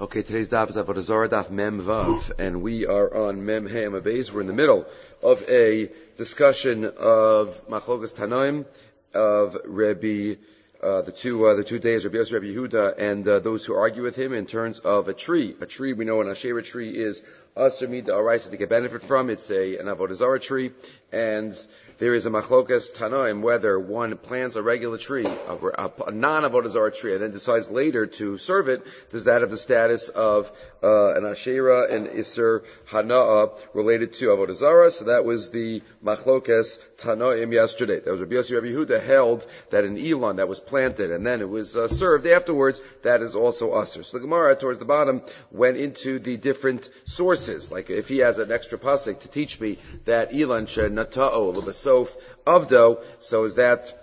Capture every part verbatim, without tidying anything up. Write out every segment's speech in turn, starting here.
Okay, today's daf is Avodah Zarah daf Mem Vav, and we are on Mem Hey Amabez. We're in the middle of a discussion of Machlokas Tanoim, of Rabbi, uh, the two uh, the two days, Rabbi Yossi, Rabbi Yehuda, and uh, those who argue with him in terms of a tree. A tree, we know an Asherah tree is Asher Mida Araisa to get benefit from. It's a an Avodah Zarah tree, and there is a Machlokas Tanoim whether one plants a regular tree, a, a, a non-Avodah Zarah tree, and then decides later to serve it. Does that have the status of uh, an Asherah and Isser Hana'ah related to Avodah Zarah? So that was the Machlokas Tanoim yesterday. That was Rabbi Yossi, Rabbi Yehuda held that an Elon that was planted and then it was uh, served afterwards, that is also Asr. So the Gemara towards the bottom went into the different sources. Like if he has an extra pasuk to teach me that Elon should nata'o l'besof avdo, so is that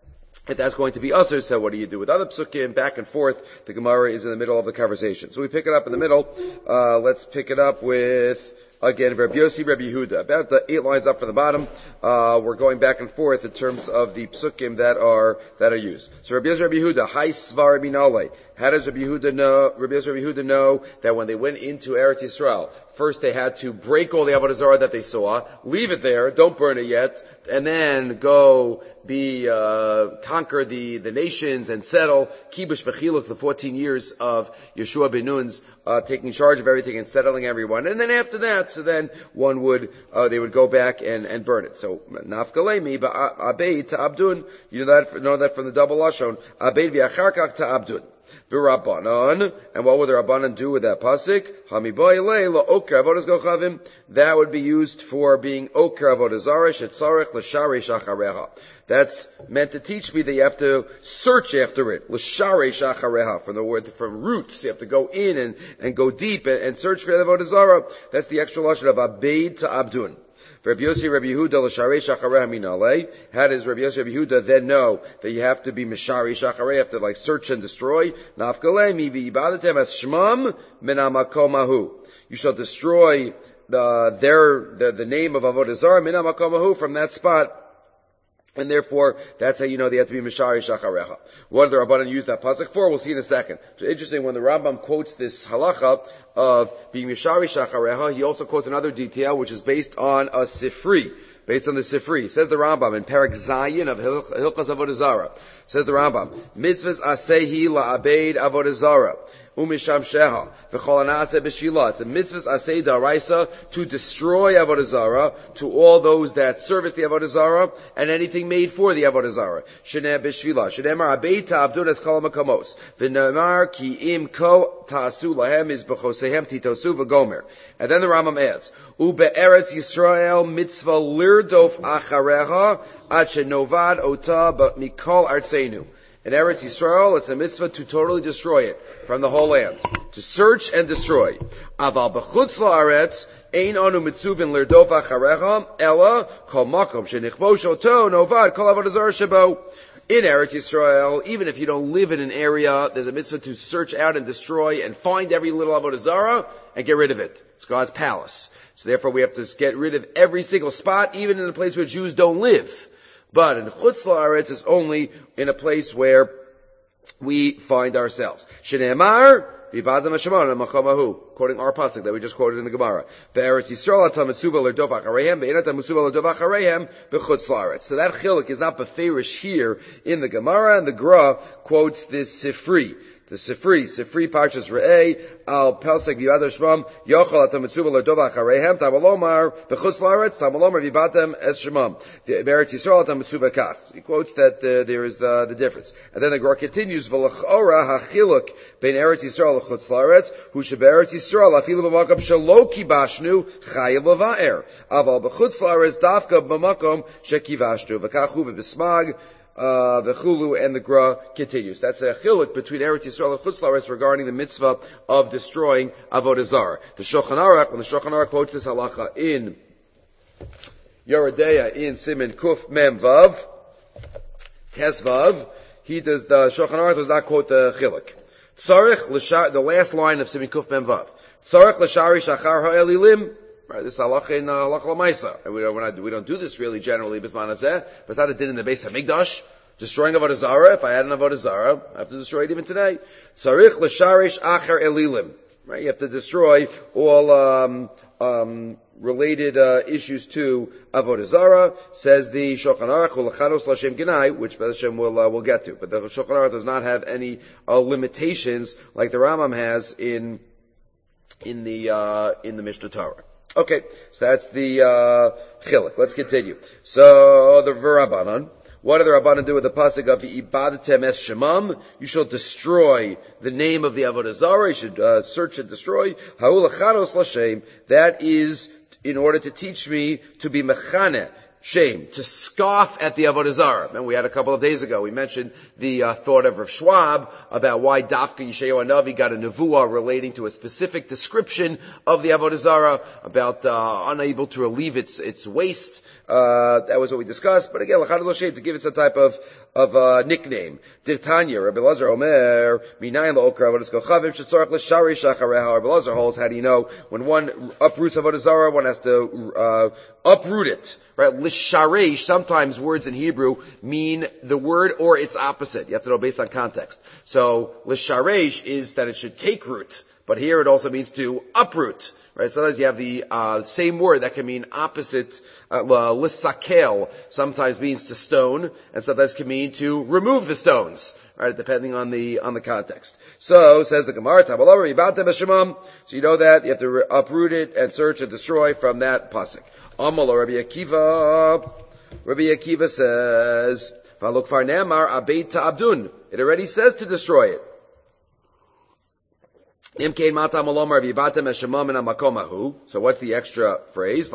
if that's going to be usher, so what do you do with other psukim? Back and forth. The Gemara is in the middle of the conversation. So we pick it up in the middle. Uh, let's pick it up with, again, Rabbi Yossi, Rabbi Yehuda. About the eight lines up from the bottom, uh, we're going back and forth in terms of the psukim that are, that are used. So Rabbi Yossi, Rabbi Yehuda, Hai Svar Minale. How does Rabbi Yehuda know, Rabbi Yossi, Rabbi Yehuda know that when they went into Eretz Yisrael, first they had to break all the Avodah Zarah that they saw, leave it there, don't burn it yet, and then go be, uh, conquer the, the nations and settle, Kibush V'chiluk, the fourteen years of Yeshua ben Nun's, uh, taking charge of everything and settling everyone. And then after that, so then one would, uh, they would go back and, and burn it. So, Nafkalemi, Abeid to Abdun, you know that, know that from the double Lashon, Abeid v'acharkach to Abdun. V'Rabbanan, and what would the Rabbanan do with that pasuk? Hamiboyle la'okar avodas gochavim. That would be used for being okar avodah zarah shetzarech l'sharei shachareha. That's meant to teach me that you have to search after it. L'sharei shachareha, from the word, from roots. You have to go in and, and go deep and, and search for the avodah zarah. That's the extra lashon of abeid to abdun. Rabbi Yossi, Rabbi Yehuda, l'sharei shachareha minalei. How does Rabbi Yossi, Rabbi Yehuda then know that you have to be misharei shachareha, you have to like search and destroy? Nafkalei mi v'ibadatem as shmam min hamakomahu. You shall destroy the, their, the, the name of Avodah Zarah min hamakomahu, from that spot. And therefore, that's how you know they have to be Mishari Shacharecha. What did the Rabbanan use that pasuk for? We'll see in a second. So interesting, when the Rambam quotes this halacha of being Mishari Shacharecha, he also quotes another detail which is based on a Sifri. Based on the Sifri. Says the Rambam in Parak Zayin of Hilchas Avodah Zarah. Says the Rambam, Mitzvahs asehi la'abeid Avodah Zarah. Umisham sheha. V'chol anaseh b'shvila. It's a mitzvahs aseh da'araisa to destroy Avodah Zarah to all those that service the Avodah Zarah and anything made for the Avodah Zarah. Sheneh b'shvila. Shenemar abeid ta'abdun es kol makamos. V'nemar ki im ko ta'asu lahem is b'chosehem titosu v'gomer. And then the Rambam adds, Ube'eretz Yisrael mitzvah lirdof achareha ad shenovad ota mikol artseinu. In Eretz Yisrael, it's a mitzvah to totally destroy it from the whole land. To search and destroy. Aval b'chutz la'aretz, ein anu mitzuvin lirdof achareha, ela kol makom shenichbosh oto novad kol avodah zarah shebo. In Eretz Yisrael, even if you don't live in an area, there's a mitzvah to search out and destroy and find every little avodah zarah and get rid of it. It's God's palace. So therefore we have to get rid of every single spot, even in a place where Jews don't live. But in Chutz La'aretz, it's only in a place where we find ourselves. Shneimar v'ibadam hashemon ha'makom, quoting our pasuk that we just quoted in the Gemara. Be'eretz Yisrael atam mitzuva l'rdof achareihem, be'ein atam mitzuva l'rdof achareihem b'chutz la'aretz. So that chiluk is not beferish here in the Gemara, and the Gra quotes this Sifri. The Sifri, Sifri Parshas Re'eh, Al Pelsek V'yadar Shmam, Yochel Atam Mitzuva L'Dov Achareihem, Tamalomar, B'chutz La'aretz, Tamalomar V'batem Es Shemam. The Eretz Yisrael Atam Mitzuva Kach. He quotes that uh, there is uh, the difference. And then the Gemara continues, V'lachora ha'chiluk bein Eretz Yisrael l'chutz La'aretz, hu shebe'eretz Yisrael afilu b'makom shelo kibashnu chayav l'va'er. Aval b'chutz La'aretz dafka b'makom shekivashnu. V'kachu v'bismag, Uh, the Chulu and the Gra continues. That's a chiluk between Eretz Yisrael and Chutz La'aretz regarding the mitzvah of destroying Avodah Zarah. The Shulchan Aruch, when the Shulchan Aruch quotes this halacha in Yoredeya in Siman Kuf Mem Vav, Tes Vav, he does, the Shulchan Aruch does not quote the chiluk. Tzarech l'shar, the last line of Siman Kuf Mem Vav. Tzarech l'shari shachar ha'elilim. Right, this halacha in uh, halacha l'maisa. And we don't, we're not, we don't do this really generally, bisman hazeh, but it's not a din in the Beis HaMikdash. Destroying Avodah Zarah, if I had an Avodah Zarah, I have to destroy it even today. Tzarich l'sharish acher elilim. Right? You have to destroy all um, um, related uh, issues to Avodah Zarah. Says the Shulchan Aruch, Ulachanos Lashem Ginai, which B'ez Hashem will uh, we'll get to. But the Shulchan Aruch does not have any uh, limitations like the Rambam has in in the uh, in the Mishnah Torah. Okay, so that's the uh, Chiluk. Let's continue. So the V'Rabbanan. What do the Rabbanan do with the pasuk of Ibadatem es Shemam? You shall destroy the name of the Avodah Zarah. You should uh, search and destroy. Ha'ul acharos l'shem. That is in order to teach me to be mechaneh. Shame, to scoff at the Avodah Zarah. And we had a couple of days ago, we mentioned the uh, thought of Rav Schwab about why Dafka Yeshayahu Hanavi got a nevuah relating to a specific description of the Avodah Zarah, about uh, unable to relieve its its waste. Uh, that was what we discussed. But again, L'chad L'Shem, to give it some type of of uh, nickname. Diktanya, Rabbi Lazar Omer, Minayin L'Okra, Avodas Kochavim, Shetzorach L'Shari Shachareha. Rabbi Lazar holds, how do you know, when one uproots Avodah Zarah, one has to uh, uproot it. Right? L'Sharesh, sometimes words in Hebrew mean the word or its opposite. You have to know based on context. So, L'Sharesh is that it should take root. But here it also means to uproot. Right? Sometimes you have the uh, same word that can mean opposite. Uh, L'sakel sometimes means to stone, and sometimes can mean to remove the stones. Right? Depending on the on the context. So says the Gemara, Tabalav Yibatem Eshemam. So you know that you have to re- uproot it and search and destroy from that pasuk. Amal Rabbi Akiva. Rabbi Akiva says, "V'alok far ne'amar abeit ta'abdun." It already says to destroy it. So what's the extra phrase?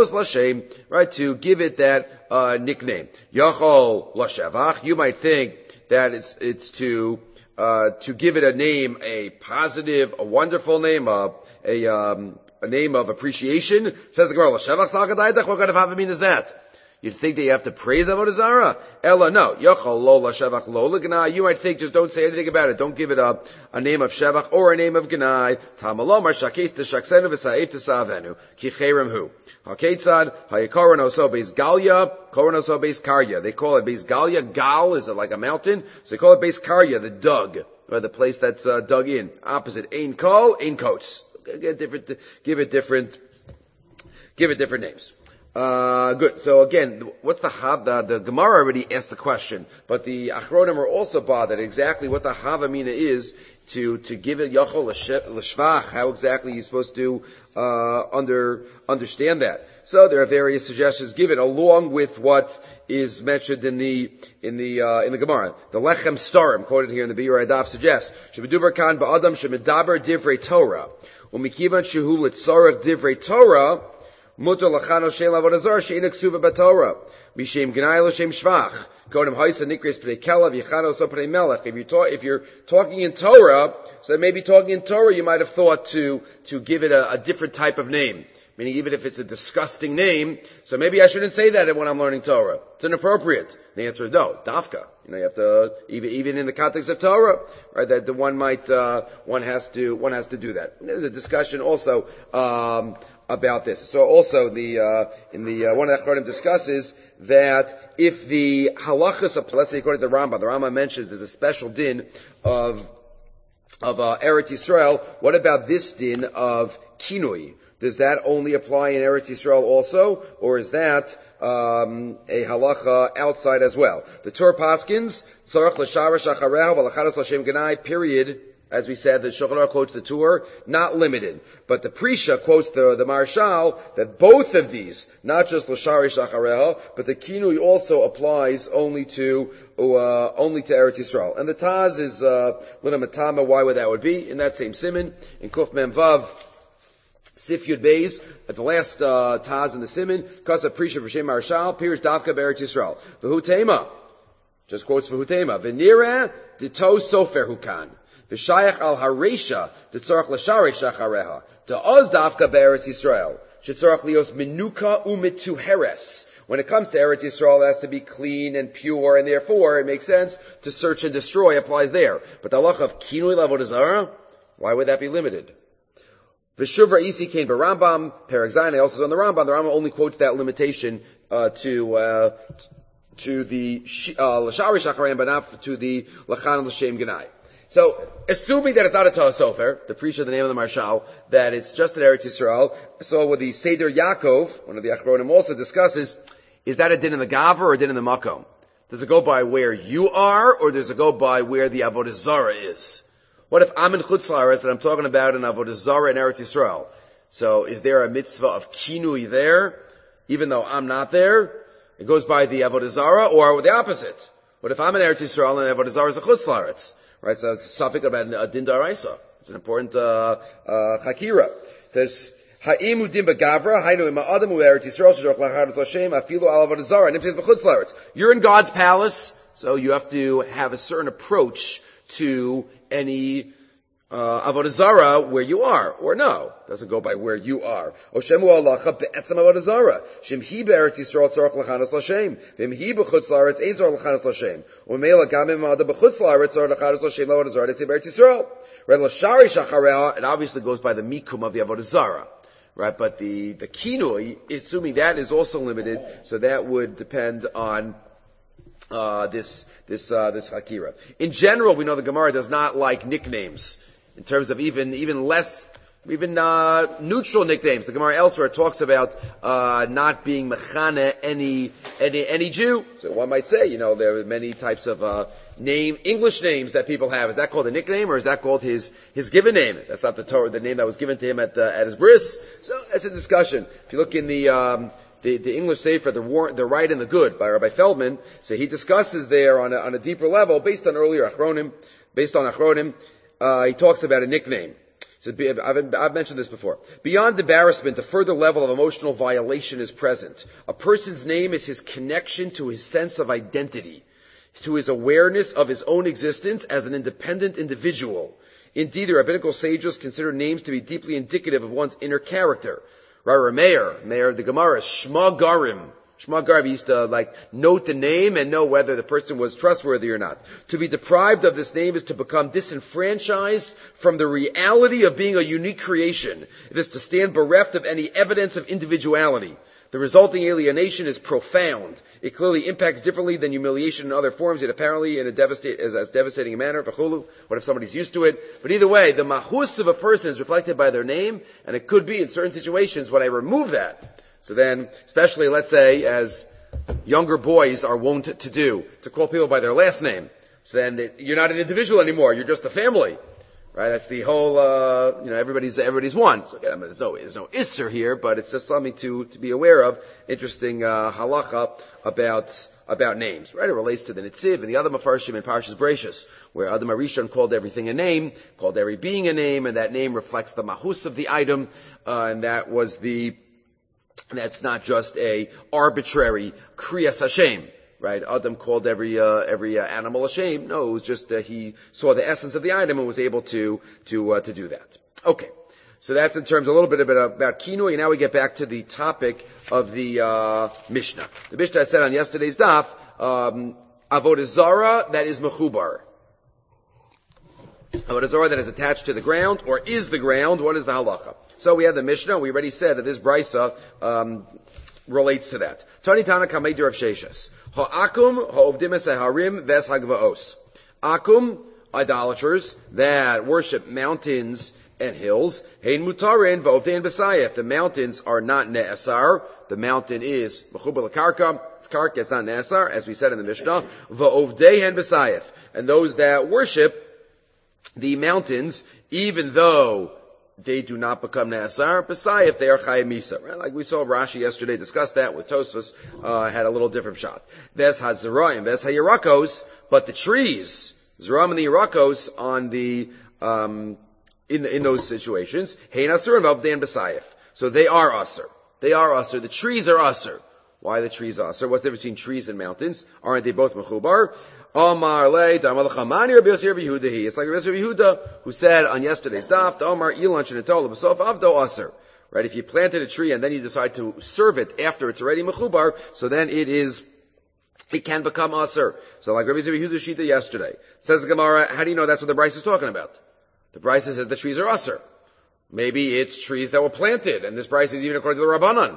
Right, to give it that uh, nickname. Yachol l'shevach. You might think that it's it's to uh, to give it a name, a positive, a wonderful name, a a, um, a name of appreciation. Says the Gemara, l'shevach salgadaydak. What kind of havamin is that? You'd think that you have to praise Avodah Zarah. Ella, no. Yochol lo l'shevach lo l'gnai. You might think just don't say anything about it. Don't give it a, a name of shevach or a name of gnai. Tamalomar shaketh t'shaksenu v'sa'ef t'sa'avenu. Ki cherem hu. Haketzad, hayikoran oso beis galya, koran oso beis karya. They call it beis galya. Gal is like a mountain. So they call it beis karya, the dug. Or the place that's uh, dug in. Opposite. Ein kol, ein kotes. Give it different, give it different names. Uh, good. So again, what's the hav? The, the Gemara already asked the question, but the Achronim are also bothered exactly what the havamina is to to give it yachol l'shvach. How exactly are you supposed to uh, under understand that? So there are various suggestions given along with what is mentioned in the in the uh, in the Gemara. The Lechem Starim quoted here in the Biur Adaf suggests shemedubar kan ba'adam shemedaber divrei Torah u'mikivan shehu litzorach divrei Torah. Mutar lachano shein l'avodah zarah she'ina ksuva b'Torah mishem gnai l'shem shvach kodim ha'isa nikres pnei kelav yichano so pnei melech. If you talk, if you're talking in Torah, so maybe talking in Torah, you might have thought to to give it a, a different type of name. Meaning, even if it's a disgusting name, so maybe I shouldn't say that when I'm learning Torah. It's inappropriate. The answer is no. Dafka. You know, you have to even even in the context of Torah, right? That the one might uh, one has to one has to do that. And there's a discussion also. Um, about this. So also the, uh, in the, uh, one of the Achronim discusses that if the halachas of, let's say according to the Rambam, the Rambam mentions there's a special din of, of, uh, Eretz Yisrael. What about this din of kinui? Does that only apply in Eretz Yisrael also? Or is that, um, a halacha outside as well? The Torah Paskins, tzarach l'sharash achareha v'lachados l'shem genai, period. As we said, the Shulchan Aruch quotes the Tur, not limited. But the Prisha quotes the, the Marshal, that both of these, not just L'shari Shachareha, but the Kinui also applies only to, uh, only to Eretz Yisrael. And the Taz is, uh, Lina Matama, why would that would be? In that same Siman, in Kuf Mem Vav, Sif Yud Beis, at the last, uh, Taz in the Siman, Kasa Prisha V'Shem Marshal, Pirush Davka B'Eretz Yisrael. V'Hutema, just quotes V'Hutema, V'Nira, Dito Sofer Hukan. V'shayach al haresha t'tzorach l'sharei shachareha ta'oz dafka be'eretz Yisrael shetzorach lios menuka u'mituheres. When it comes to Eretz Yisrael, it has to be clean and pure, and therefore it makes sense to search and destroy applies there. But the halach of kinui l'avodah zarah, why would that be limited? V'shuvra isi came b'Rambam Perek Zayin. Also on the Rambam. The Rambam only quotes that limitation uh, to uh, to the l'sharei shachareha, but not to the lachan l'shem genai. So, assuming that it's not a Torah Sofer, the preacher, the name of the Marshal, that it's just an Eretz Yisrael, so with the Seder Yaakov, one of the Achronim also discusses, is that a din in the Gavra or a din in the Makom? Does it go by where you are, or does it go by where the Avodah Zarah is? What if I'm in Chutz La'aretz and I'm talking about an Avodah Zarah in Eretz Yisrael? So, is there a mitzvah of kinui there, even though I'm not there? It goes by the Avodah Zarah, or the opposite? What if I'm in Eretz Yisrael and Avodah Zarah is a Chutz La'aretz? Right, so it's a suffix about a din daraisa. It's an important uh, uh, chakira. It says, Ha'imu din b'gavra, hainu ima adam u'eretz Yisrael, sh'shorach l'chadas l'shem, afilu al avodah zarah, and nimtzis b'chutz la'aretz. You're in God's palace, so you have to have a certain approach to any uh, avodah zarah where you are, or no. It doesn't go by where you are. Oshemu alacha be'etzam avodah zarah. Shem hi be'eretz Yisrael tzorach l'chadas l'shem. V'im hi b'chutz la'aretz ein tzorach l'chadas l'shem. U'meila gam im adam b'chutz la'aretz tzorach l'chadas l'shem l'avodah zarah t'zeh be'eretz Yisrael. Red l'shari shachareha, it obviously goes by the mikum of the avodah zarah. Right, but the, the kinui, assuming that is also limited, so that would depend on uh this, this, uh, this hakira. In general, we know the Gemara does not like nicknames. In terms of even, even less, even, uh, neutral nicknames. The Gemara elsewhere talks about, uh, not being mechane any, any, any Jew. So one might say, you know, there are many types of, uh, name, English names that people have. Is that called a nickname, or is that called his, his given name? That's not the Torah, the name that was given to him at, uh, at his bris. So that's a discussion. If you look in the, um, the, the English Sefer, the war, the right and the good by Rabbi Feldman, so he discusses there on a, on a deeper level, based on earlier Achronim, based on Achronim, uh, he talks about a nickname. So I've, I've mentioned this before. Beyond embarrassment, a further level of emotional violation is present. A person's name is his connection to his sense of identity, to his awareness of his own existence as an independent individual. Indeed, the rabbinical sages consider names to be deeply indicative of one's inner character. Rara Meir, Meir of the Gemara, Shma Garim. Shma Garim used to like note the name and know whether the person was trustworthy or not. To be deprived of this name is to become disenfranchised from the reality of being a unique creation. It is to stand bereft of any evidence of individuality. The resulting alienation is profound. It clearly impacts differently than humiliation in other forms, yet apparently in a devastate, as, as devastating a manner. What if somebody's used to it? But either way, the mahus of a person is reflected by their name, and it could be in certain situations when I remove that. So then, especially let's say, as younger boys are wont to do, to call people by their last name. So then they, you're not an individual anymore, you're just a family. Right, that's the whole, uh, you know, everybody's, everybody's one. So again, I mean, there's no, there's no isser here, but it's just something to, to be aware of. Interesting, uh, halacha about, about names, right? It relates to the Nitziv and the other Mefarshim in Parshas Bereishis, where Adam HaRishon called everything a name, called every being a name, and that name reflects the mahus of the item, uh, and that was the, that's not just a arbitrary Kriyas Hashem. Right, Adam called every uh, every uh, animal a shame. No, it was just that he saw the essence of the item and was able to to uh, to do that. Okay, so that's in terms a little bit about, about kinui. And now we get back to the topic of the uh, Mishnah. The Mishnah had said on yesterday's daf, um, avodah zara that is mechubar. Avodah zara that is attached to the ground or is the ground. What is the halacha? So we had the Mishnah. We already said that this brisa um, relates to that. Tani Tana Kamei Rav Sheshes. Ha'akum ha'ovdim es harim ves hagvaos. Akum, idolaters that worship mountains and hills. Hein mutarin va'ovdein b'sayef. The mountains are not ne'asar. The mountain is mechubar l'karka. It's karka, it's not ne'asar, as we said in the Mishnah. Va'ovdeihen b'sayef. And those that worship the mountains, even though they do not become Ne'asar, b'sai if they are Chayim Misa. Right? Like we saw Rashi yesterday discuss that with Tosfos, uh, had a little different shot. Ves HaZerayim, Ves HaYerakos, but the trees, Zeram and the Yerakos on the, um, in, the, in those situations, Hein Asur and Vavdein B'sayif. So they are Asur. They are Asur. The trees are Asur. Why are the trees Asur? What's the difference between trees and mountains? Aren't they both Mechubar? Omar le Damar Lechamani Rabbi Yossi Rabbi Yehuda. It's like Rabbi Yossi Yehuda who said on yesterday's daf, the Omar Ilan Shenetola B'sof Avdo Aser. Right? If you planted a tree and then you decide to serve it after it's already mechubar, so then it is, it can become aser. So like Rabbi Yossi Yehuda Shita yesterday. Says the Gemara, how do you know that's what the Bryce is talking about? The Bryce says that the trees are aser. Maybe it's trees that were planted, and this Bryce is even according to the Rabbanan.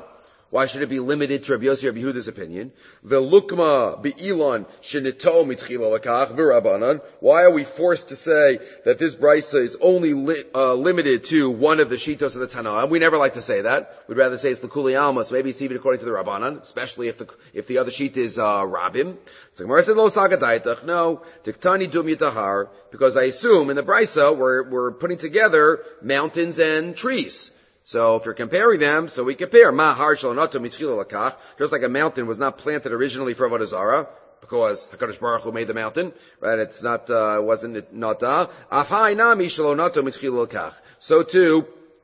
Why should it be limited to Rabbi Yossi, Rabbi Yehuda's opinion? Velukma be'ilan shenito mitchila lakach v'Rabbanan. Why are we forced to say that this brisa is only li- uh, limited to one of the shitos of the Tanaim? We never like to say that. We'd rather say it's the Kuli Alma, so maybe it's even according to the Rabbanan, especially if the if the other sheet is uh, Rabim. So Gemara said lo sagadaitach. No, tiktani dum yitahar, because I assume in the brisa we're we're putting together mountains and trees. So if you're comparing them, so we compare ma har shalonato mitzchila lakach, just like a mountain was not planted originally for avodah zarah, because Hakadosh Baruch Hu made the mountain, right? It's not, uh, wasn't it nata? Afhai nami shalonato mitzchila lakach. So too,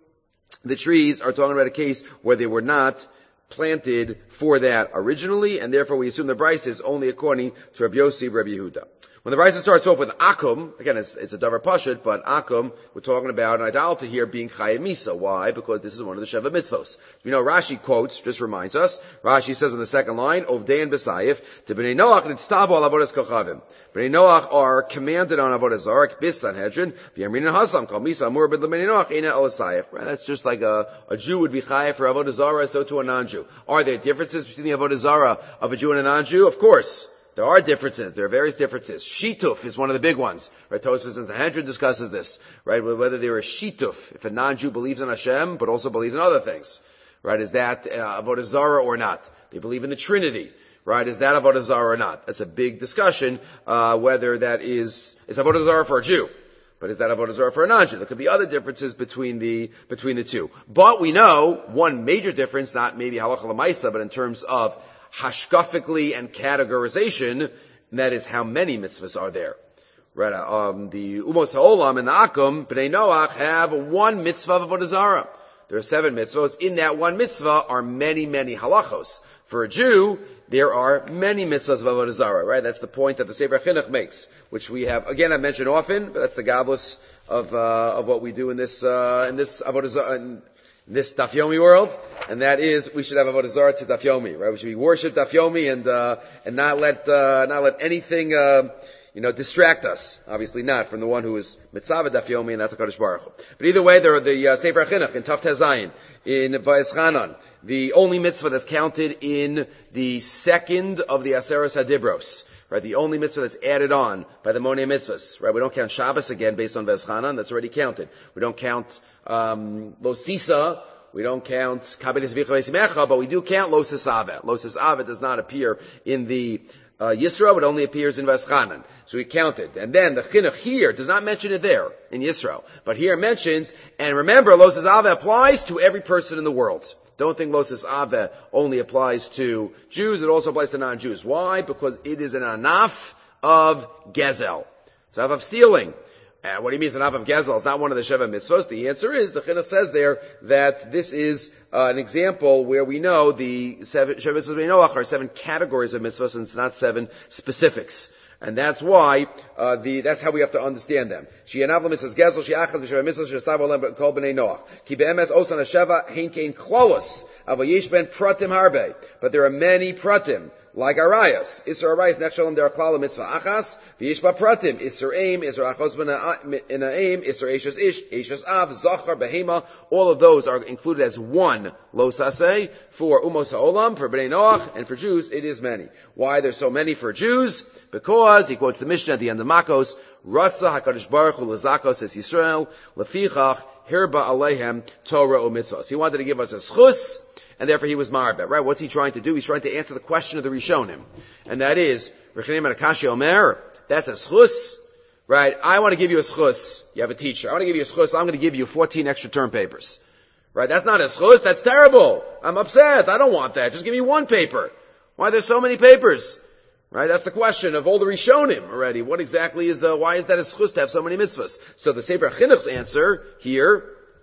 the trees are talking about a case where they were not planted for that originally, and therefore we assume the brisa is only according to Rabbi Yossi, Rabbi Yehuda. When the brisa starts off with akum, again, it's, it's a davar pashut, but akum, we're talking about an idolatry here being chayei misa. Why? Because this is one of the Sheva mitzvos. You know, Rashi quotes, just reminds us, Rashi says in the second line, Ovdei and B'sayif, to B'nai Noach nitztabu al avodas kochavim. B'nai Noach are commanded on avodah zarah, bis Sanhedrin, v'yamrin and hasam, kol misa amur b'd l'Bnei Noach, eina el asayif. Right? That's just like a, a Jew would be chayav for avodah zarah, so to a non-Jew. Are there differences between the avodah zarah of a Jew and a non-Jew? Of course. There are differences. There are various differences. Shituf is one of the big ones. Right? Tosfos and Sanhedrin discusses this. Right? Whether they're a shituf, if a non-Jew believes in Hashem, but also believes in other things. Right? Is that uh, avodah zarah or not? They believe in the Trinity. Right? Is that avodah zarah or not? That's a big discussion, uh, whether that is, it's avodah zarah for a Jew. But is that avodah zarah for a non-Jew? There could be other differences between the, between the two. But we know one major difference, not maybe halacha l'maisa, but in terms of hashkafically and categorization, and that is how many mitzvahs are there. Right? Um, the Umos Ha'olam and the Akum, B'nai Noach, have one mitzvah of avodah zarah. There are seven mitzvahs. In that one mitzvah are many, many halachos. For a Jew, there are many mitzvahs of avodah zarah. Right? That's the point that the Sefer Chinuch makes, which we have again I mentioned often, but that's the gablis of uh, of what we do in this uh, in this avodah zarah. This Daf Yomi world, and that is we should have avodah zarah to Daf Yomi, right? We should be worship Daf Yomi and uh, and not let uh, not let anything uh, you know distract us. Obviously not from the one who is mitzvah Daf Yomi, and that's HaKadosh Baruch Hu. But either way, there are the uh, Sefer Chinuch in Tav Tezayin in Vayeschanan, the only mitzvah that's counted in the second of the Aseres Hadibros. Right, the only mitzvah that's added on by the Monei Mitzvahs. Right, we don't count Shabbos again based on Vayeschanan, that's already counted. We don't count um, Lo Sisa, we don't count Kabbalah Zvicha Vayisimecha, but we do count Lo Sisaveh. Lo Sisaveh does not appear in the uh, Yisro, it only appears in Vayeschanan. So we counted. And then the Chinuch here does not mention it there in Yisro, but here it mentions, and remember, Lo Sisaveh applies to every person in the world. Don't think Lo Sisaveh only applies to Jews, it also applies to non-Jews. Why? Because it is an anaf of Gezel. It's an anaf of stealing. Uh, what do you mean it's an anaf of Gezel? It's not one of the Sheva mitzvahs. The answer is, the Chinuch says there, that this is uh, an example where we know the seven, Sheva mitzvahs B'nai Noach are seven categories of mitzvahs, and it's not seven specifics. And that's why, uh, the, that's how we have to understand them. She'anav l'mitzvahs gezel, she'achad v'sheva mitzvahs, she'estav olem kol b'nei Noach. Ki be'emes osan ha'sheva, hein kein klolos, ava yesh ben pratim harbe. But there are many pratim, like Arayas. Isser Arayas, nechshalom der klal mitzvah achas, v'yesh ba pratim, Isser aim, Isser achos b'na'aim, Isser eshes ish, eshes av, zachar, behema. All of those are included as one lo saseh for umos ha'olam, for b'nei Noach, and for Jews it is many. Why there's so many for Jews? Because, he quotes the Mishnah at the end of Makos, Ratza HaKadosh Baruch Hu L'zakos Es Yisrael, Lefichach, Hirba Alehem, Torah O Mitzvahs. He wanted to give us a schus, and therefore he was marbeh. Right? What's he trying to do? He's trying to answer the question of the Rishonim. And that is, Rechanim Akashi Omer, that's a schus. Right? I want to give you a schus. You have a teacher. I want to give you a schus. I'm going to give you fourteen extra term papers. Right? That's not a schus. That's terrible. I'm upset. I don't want that. Just give me one paper. Why there's so many papers? Right? That's the question of all the Rishonim already. What exactly is the, why is that a schus to have so many mitzvahs? So the Sefer Chinuch's answer here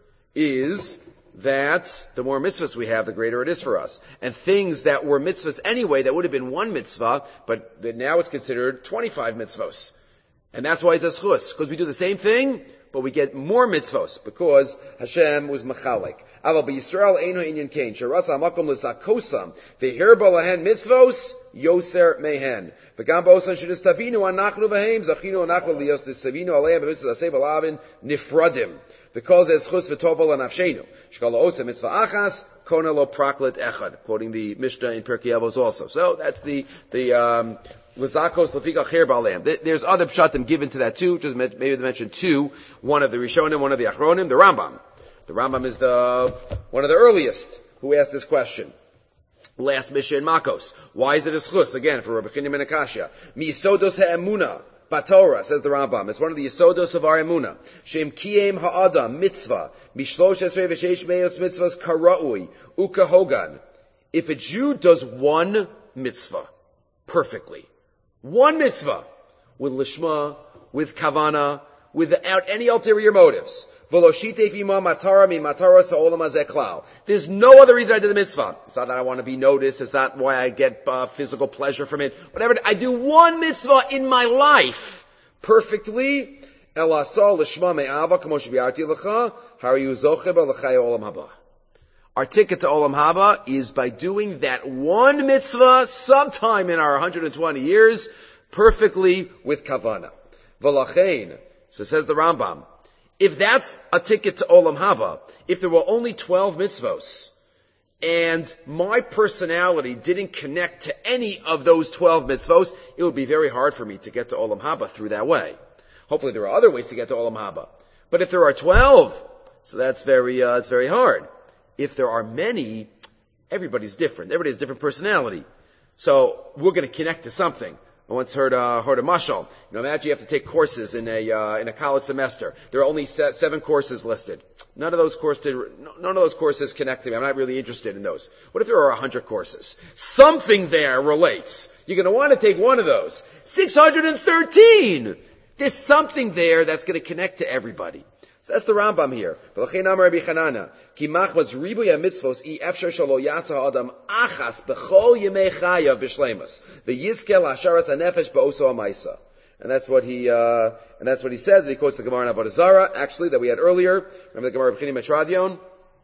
is that the more mitzvahs we have, the greater it is for us. And things that were mitzvahs anyway, that would have been one mitzvah, but that now it's considered twenty-five mitzvahs. And that's why it's a schus. Because we do the same thing, but we get more mitzvos because Hashem was machalik. Aval b'Yisrael eino inyan kain. Sheratz ha'makom l'sakosam v'hirba lahen mitzvos yoser mehen. V'gam ba'osan shenistavinu anachnu v'heim zachinu anachnu liyos nistavinu aleim b'mitzvah aseh v'lavin nifradim. V'kol zeh schus v'tovol anafshenu. Shkal ha'osa mitzvah achas kona lo praklit echad. Quoting the Mishnah in Pirkei Avos also. So that's the the um, L'zakos lefika cher ba'aleim. There's other pshatim given to that too. Just maybe to mention two. One of the Rishonim, one of the Achronim, the Rambam. The Rambam is the one of the earliest who asked this question. Last Mishnah in Makos. Why is it a schus? Again, for Rabbi Chinim ben Akashya. Mi yisodos ha'emuna batorah, says the Rambam. It's one of the yisodos of our emuna. Shem kiyem ha'adam mitzvah. Mishlosh esrei v'sheish meos mitzvahs kara'ui. Uka hogan. If a Jew does one mitzvah perfectly, one mitzvah, with lishma, with kavana, without any ulterior motives. There's no other reason I did the mitzvah. It's not that I want to be noticed. It's not why I get uh, physical pleasure from it. Whatever. I do one mitzvah in my life perfectly. Our ticket to Olam Haba is by doing that one mitzvah sometime in our one hundred twenty years perfectly with kavana. V'lachein, so says the Rambam, if that's a ticket to Olam Haba, if there were only twelve mitzvos, and my personality didn't connect to any of those twelve mitzvos, it would be very hard for me to get to Olam Haba through that way. Hopefully there are other ways to get to Olam Haba. But if there are twelve, so that's very, uh, it's very hard. If there are many, everybody's different. Everybody has a different personality. So we're going to connect to something. I once heard uh, heard a mashal. You know, imagine you have to take courses in a uh, in a college semester. There are only se- seven courses listed. None of those courses none of those courses connect to me. I'm not really interested in those. What if there are a hundred courses? Something there relates. You're going to want to take one of those. Six hundred thirteen. There's something there that's going to connect to everybody. So that's the Rambam here. V'lachein amar Rabbi Chanana, ki machmas ribuy hamitzvos I efshar shelo yasa adam achas b'chol yemei chayav b'shleimus v'yizke la'asharas hanefesh ba'oso ha'maisa. And that's what he, uh, and that's what he says. He quotes the Gemara in Avodah Zarah, actually, that we had earlier. Remember the Gemara of Chinim Etradion?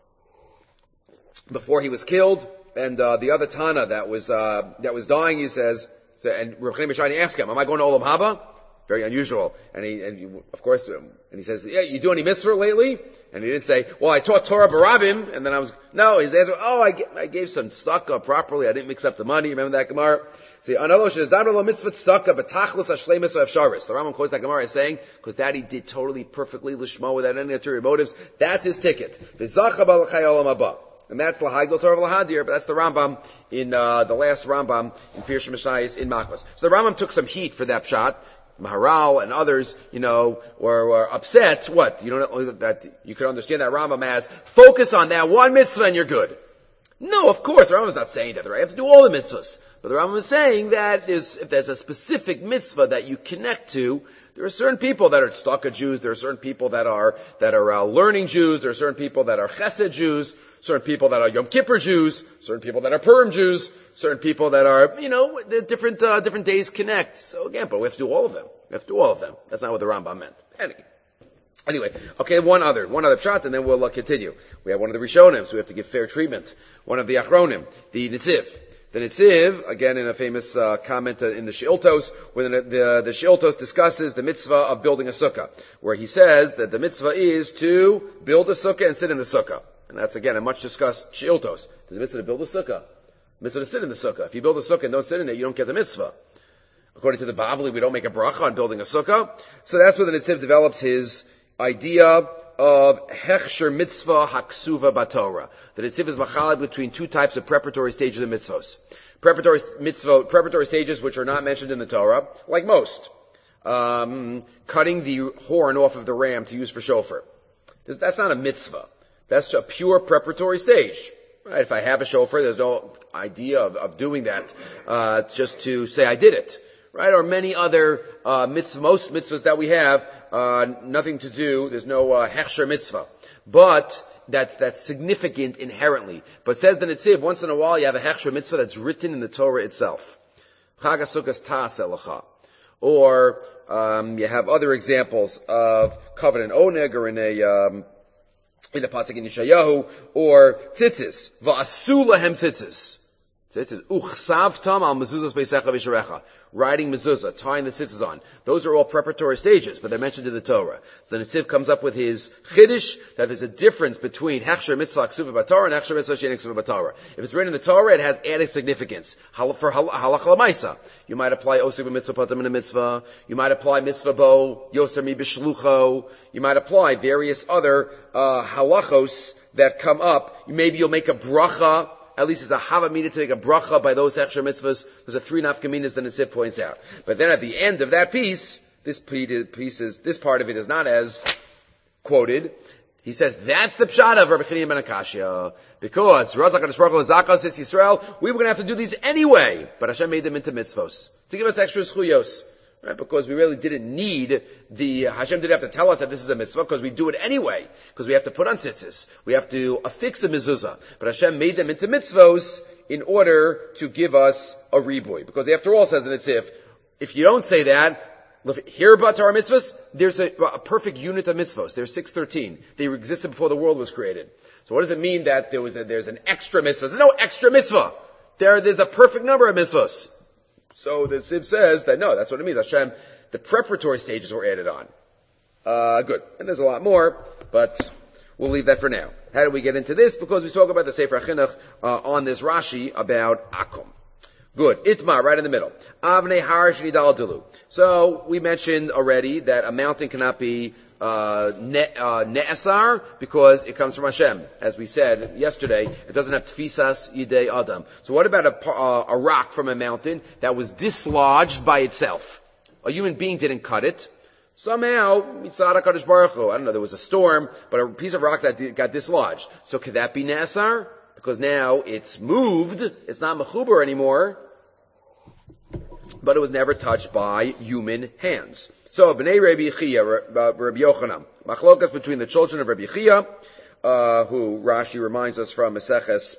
Before he was killed, and, uh, the other Tana that was, uh, that was dying, he says, so, and Rabbi Chinim Etradion asked him, am I going to Olam Haba? Very unusual. And he, and you, of course, um, and he says, yeah, you do any mitzvah lately? And he didn't say, well, I taught Torah Barabim, and then I was, no, his answer, oh, I, get, I gave some tzedakah properly, I didn't mix up the money, remember that Gemara? See, another shit is, damar mitzvah tzedakah, betachlus hashleimus efsharis. The Rambam quotes that Gemara as saying, because that he did totally perfectly lishma without any ulterior motives, that's his ticket. V'zacha balachai olam haba. And that's Lahagdol Torah Lahadir, but that's the Rambam in, uh, the last Rambam in Pirush Mishnayos in Makos. So the Rambam took some heat for that pshat. Maharal and others, you know, were, were upset. What? You don't that you could understand that Rambam as focus on that one mitzvah and you're good. No, of course, the Rambam is not saying that. Right? You have to do all the mitzvahs. But the Rambam is saying that there's, if there's a specific mitzvah that you connect to, there are certain people that are tzedakah Jews. There are certain people that are that are uh, learning Jews. There are certain people that are chesed Jews. Certain people that are Yom Kippur Jews. Certain people that are Purim Jews. Certain people that are, you know, the different uh, different days connect. So again, but we have to do all of them. We have to do all of them. That's not what the Rambam meant. Anyway, anyway, okay, one other, one other pshat, and then we'll uh, continue. We have one of the Rishonim, so we have to give fair treatment. One of the Achronim, the Nitziv. The Nitziv, again in a famous uh, comment uh, in the Sheiltos, where the, the, the Sheiltos discusses the mitzvah of building a sukkah, where he says that the mitzvah is to build a sukkah and sit in the sukkah. And that's again a much discussed Sheiltos. There's a mitzvah to build a sukkah. Mitzvah to sit in the sukkah. If you build a sukkah and don't sit in it, you don't get the mitzvah. According to the Bavli, we don't make a bracha on building a sukkah. So that's where the Nitziv develops his idea of hechsher mitzvah haksuva batorah. The Nitziv is machalek between two types of preparatory stages of mitzvos. Preparatory mitzvah, preparatory stages which are not mentioned in the Torah, like most. Um, cutting the horn off of the ram to use for shofar. That's not a mitzvah. That's a pure preparatory stage. Right? If I have a shofar, there's no idea of, of doing that, uh, just to say I did it. Right? Or many other, uh, mitzvah, most mitzvahs that we have, uh, nothing to do, there's no, uh, hechsher mitzvah. But, that's, that's significant inherently. But says the Nitziv, once in a while you have a hechsher mitzvah that's written in the Torah itself. Chag HaSukkos ta'aseh lecha. Or um, you have other examples of covenant oneg, or in a um, in the pasuk in Yeshayahu, or tzitzis, va'asu lahem tzitzis. Tzitzis, uchsavtam al mezuzas beisecha v'sharecha. Riding mezuzah, tying the tzitzis on. Those are all preparatory stages, but they're mentioned in the Torah. So the Netziv comes up with his chiddush that there's a difference between hechsher mitzvah ksuva b'Torah and hechsher mitzvah she'ein ksuva b'Torah. If it's written in the Torah, it has added significance. For halach l'maisa, you might apply osir b'mitzvah patam in a mitzvah. You might apply mitzvah bo yoser mi b'shlucho. You might apply various other uh, halachos that come up. Maybe you'll make a bracha. At least it's a havamina to make a bracha by those hechsher mitzvahs. There's a three nafkaminas that Netziv points out. But then at the end of that piece, this piece is, this part of it is not as quoted. He says, that's the pshat of Rabbi Chanina ben Akashya. Because, Razak HaKadosh Baruch Hu Zakos is Yisrael, we were going to have to do these anyway. But Hashem made them into mitzvos. To give us extra schuyos. Right? Because we really didn't need the, Hashem didn't have to tell us that this is a mitzvah, because we do it anyway. Because we have to put on tzitzis. We have to affix a mezuzah. But Hashem made them into mitzvos in order to give us a riboy. Because after all, says the Netziv, if you don't say that, here about our mitzvahs, there's a, a perfect unit of mitzvahs. There's six thirteen. They existed before the world was created. So what does it mean that there was a, there's an extra mitzvah? There's no extra mitzvah. There, there's a perfect number of mitzvahs. So the Netziv says that no, that's what it means. Hashem, the preparatory stages were added on. Uh, good. And there's a lot more, but we'll leave that for now. How did we get into this? Because we spoke about the Sefer HaChinuch uh, on this Rashi about Akum. Good. Itmar, right in the middle. Avnei har shenidal dilu. So we mentioned already that a mountain cannot be uh, ne, uh, ne'asar because it comes from Hashem. As we said yesterday, it doesn't have tfisas yidei adam. So what about a, uh, a rock from a mountain that was dislodged by itself? A human being didn't cut it. Somehow, mitzad HaKadosh Baruch Hu, I don't know, there was a storm, but a piece of rock that got dislodged. So could that be ne'asar? Because now it's moved, it's not mechubar anymore, but it was never touched by human hands. So, B'nai Rabbi Yechia, Rabbi Yochanan, machlokas between the children of Rabbi Yechia, uh, who Rashi reminds us from Maseches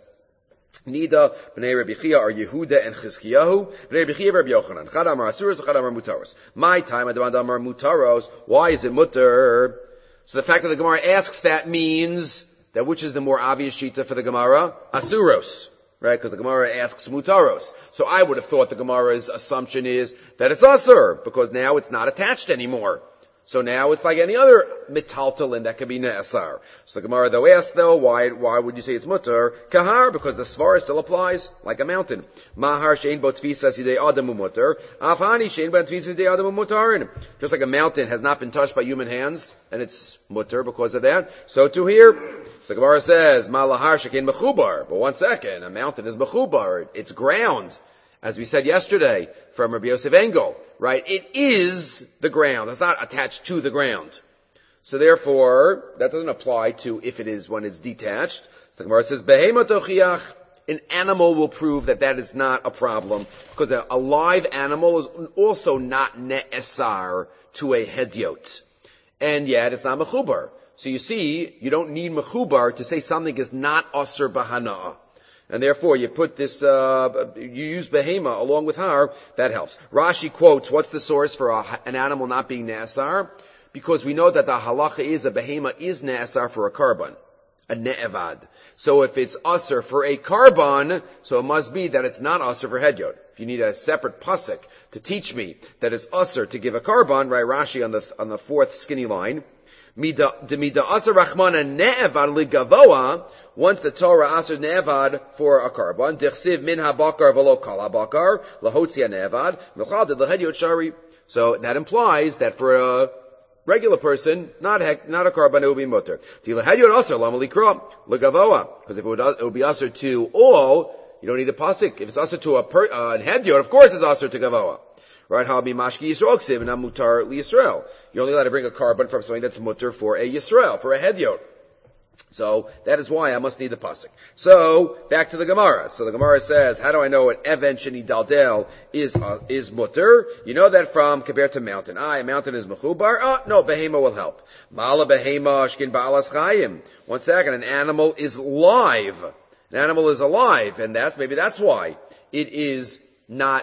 Nida, B'nai Rabbi Yechia are Yehuda and Chizkiyahu, B'nai Rabbi Yechia, Rabbi Yochanan, Chad Amar Asuros, Chad Amar Mutaros. My time, Adamad Amar Mutaros, why is it mutter? So the fact that the Gemara asks that means that which is the more obvious shita for the Gemara? Asuros. Right? Because the Gemara asks mutaros. So I would have thought the Gemara's assumption is that it's asur, because now it's not attached anymore. So now it's like any other metaltalin that can be ne'asar. So the Gemara though asks though, why, why would you say it's mutar? Kahar, because the svara still applies, like a mountain. Mahar shein bo tfisas yidei adamu mutar. Afhani shein bo tfisas yidei adamu mutarin. Just like a mountain has not been touched by human hands, and it's mutar because of that, so too here. So the Gemara says, Malahar shekin mechubar. But one second, a mountain is mechubar. It's ground. As we said yesterday from Rabbi Yosef Engel, right? It is the ground. It's not attached to the ground. So therefore, that doesn't apply to if it is when it's detached. So the Gemara says, Behema tochiach. An animal will prove that that is not a problem, because a, a live animal is also not ne'esar to a hedyot. And yet, it's not mechubar. So you see, you don't need mechubar to say something is not asur b'hana'ah. And therefore, you put this, uh, you use behema along with har, that helps. Rashi quotes, what's the source for a, an animal not being ne'asar? Because we know that the halacha is a behema is ne'asar for a karban, a ne'evad. So if it's asur for a karban, so it must be that it's not asur for hedyot. If you need a separate pasuk to teach me that it's asur to give a karban, right, Rashi on the, on the fourth skinny line, Mida asur rachmana ne'evad ligavoa. Once the Torah asers ne'evad for a karban, dichsiv min habakar v'lo kal habakar lahotzia ne'evad v'chal de lehedyot shari. So that implies that for a regular person, not hek, not a karban, it would be mutter. Ti lehedyot asur lama likra ligavoa, because if it would, it would be asur to all, you don't need a pasuk. If it's asur to a per, uh, an hedyot, of course it's asur to gavoa. Right, Habi Mashki Yisrael Ksiv, and Mutar Li Yisrael. You're only allowed to bring a carbon from something that's mutar for a Yisrael, for a hedyot. So, that is why I must need the pasuk. So, back to the Gemara. So the Gemara says, how do I know what Even Sheni Daldel is, uh, is mutar? You know that from, compared to mountain. Ah, a mountain is mechubar. Oh, no, behema will help. Mala behema shkin ba'alas chayim. One second, an animal is live. An animal is alive, and that's, maybe that's why it is not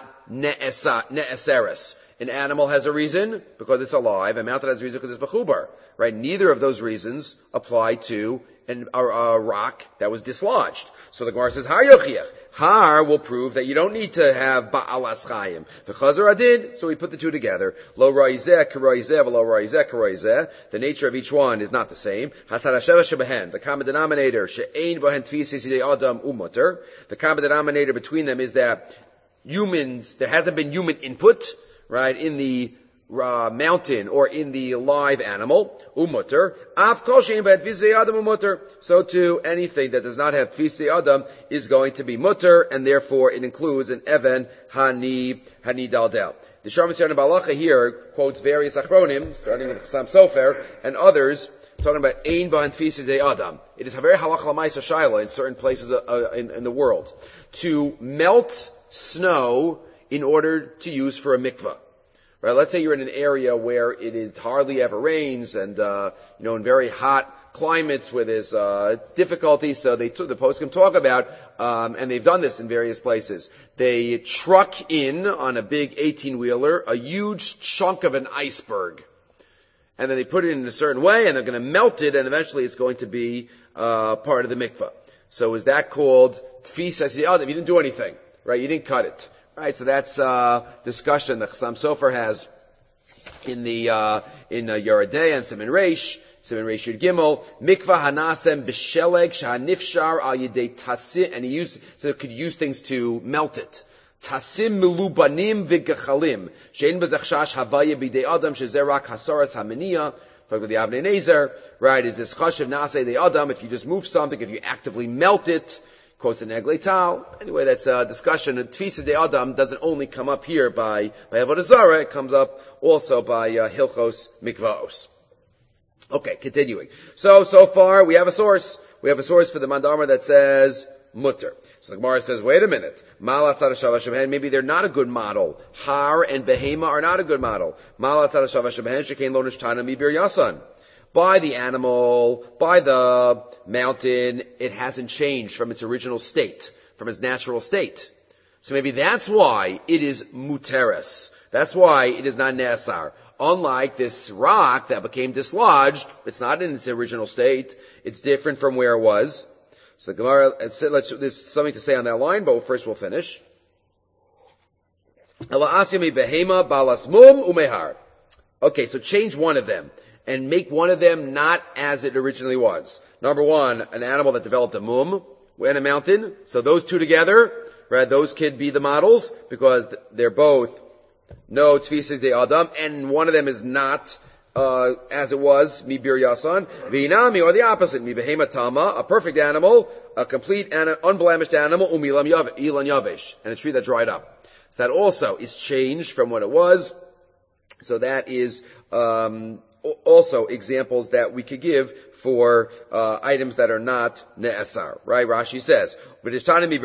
ne'eseres. An animal has a reason because it's alive. A mountain has a reason because it's bechubar. Right? Neither of those reasons apply to an, a, a rock that was dislodged. So the Gemara says, Har yochiach. Har will prove that you don't need to have ba'alas chayim. The Chazar did, so we put the two together. Lo ra'izeh, k'ra'izeh, v'lo ra'izeh, k'ra'izeh. The nature of each one is not the same. Hatarasheva shebehen. The common denominator, she'ein bohen tfisis yidei adam umuter. The common denominator between them is that humans, there hasn't been human input, right, in the uh, mountain or in the live animal, umutter. Af kol she'ein bohen tfisis yidei adam umuter. So too, anything that does not have tfisis adam is going to be mutter, and therefore it includes an even hani, hani daldel. The Sharm Yisrael Balacha here quotes various achronim, starting with Chassam Sofer, and others, talking about ein b'han tfisis de adam. It is a very halacha l'maisa shaila in certain places uh, in, in the world to melt snow in order to use for a mikvah. Right? Let's say you're in an area where it is hardly ever rains, and uh, you know, in very hot climates where there's uh, difficulties. So they t- the poskim talk about, um, and they've done this in various places. They truck in on a big eighteen wheeler a huge chunk of an iceberg, and then they put it in a certain way, and they're going to melt it, and eventually it's going to be uh, part of the mikvah. So is that called tfisas yadam? You didn't do anything, right? You didn't cut it, right? So that's uh, discussion that Chassam Sofer has in the uh, in uh, Yeridei and Siman Reish. Siman Reish Yud Gimel, mikvah hanasem b'sheleg shahanifshar al yidei tasim, and he used, so it could use things to melt it. Tasim milubanim v'gechalim, she'en b'zachshash havaya b'idei adam, shezerak hasaras hamaniya, talking about the Avnei Nezer, right, is this chashiv naseh de adam, if you just move something, if you actively melt it, quotes an Eglei Tal. Anyway, that's a discussion. Tfisa de Adam doesn't only come up here by, by Avodah Zarah, it comes up also by uh, Hilchos Mikvaos. Okay, continuing. So, so far, we have a source. We have a source for the Mandamar that says, mutter. So the Gemara says, wait a minute. Maybe they're not a good model. Har and Behema are not a good model. By the animal, by the mountain, it hasn't changed from its original state, from its natural state. So maybe that's why it is muteres. That's why it is not ne'asar. Unlike this rock that became dislodged, it's not in its original state. It's different from where it was. So the Gemara, let's, there's something to say on that line, but first we'll finish. Okay, so change one of them and make one of them not as it originally was. Number one, an animal that developed a mum and a mountain. So those two together, right, those could be the models because they're both no tfisas de adam, and one of them is not uh, as it was mi bir yasan. V'inami, or the opposite, mi behema tama, a perfect animal, a complete and unblemished animal, umilam yav, ilan yavesh, and a tree that dried up. So that also is changed from what it was. So that is um, also examples that we could give for uh, items that are not ne'asar, right? Rashi says, we're talking about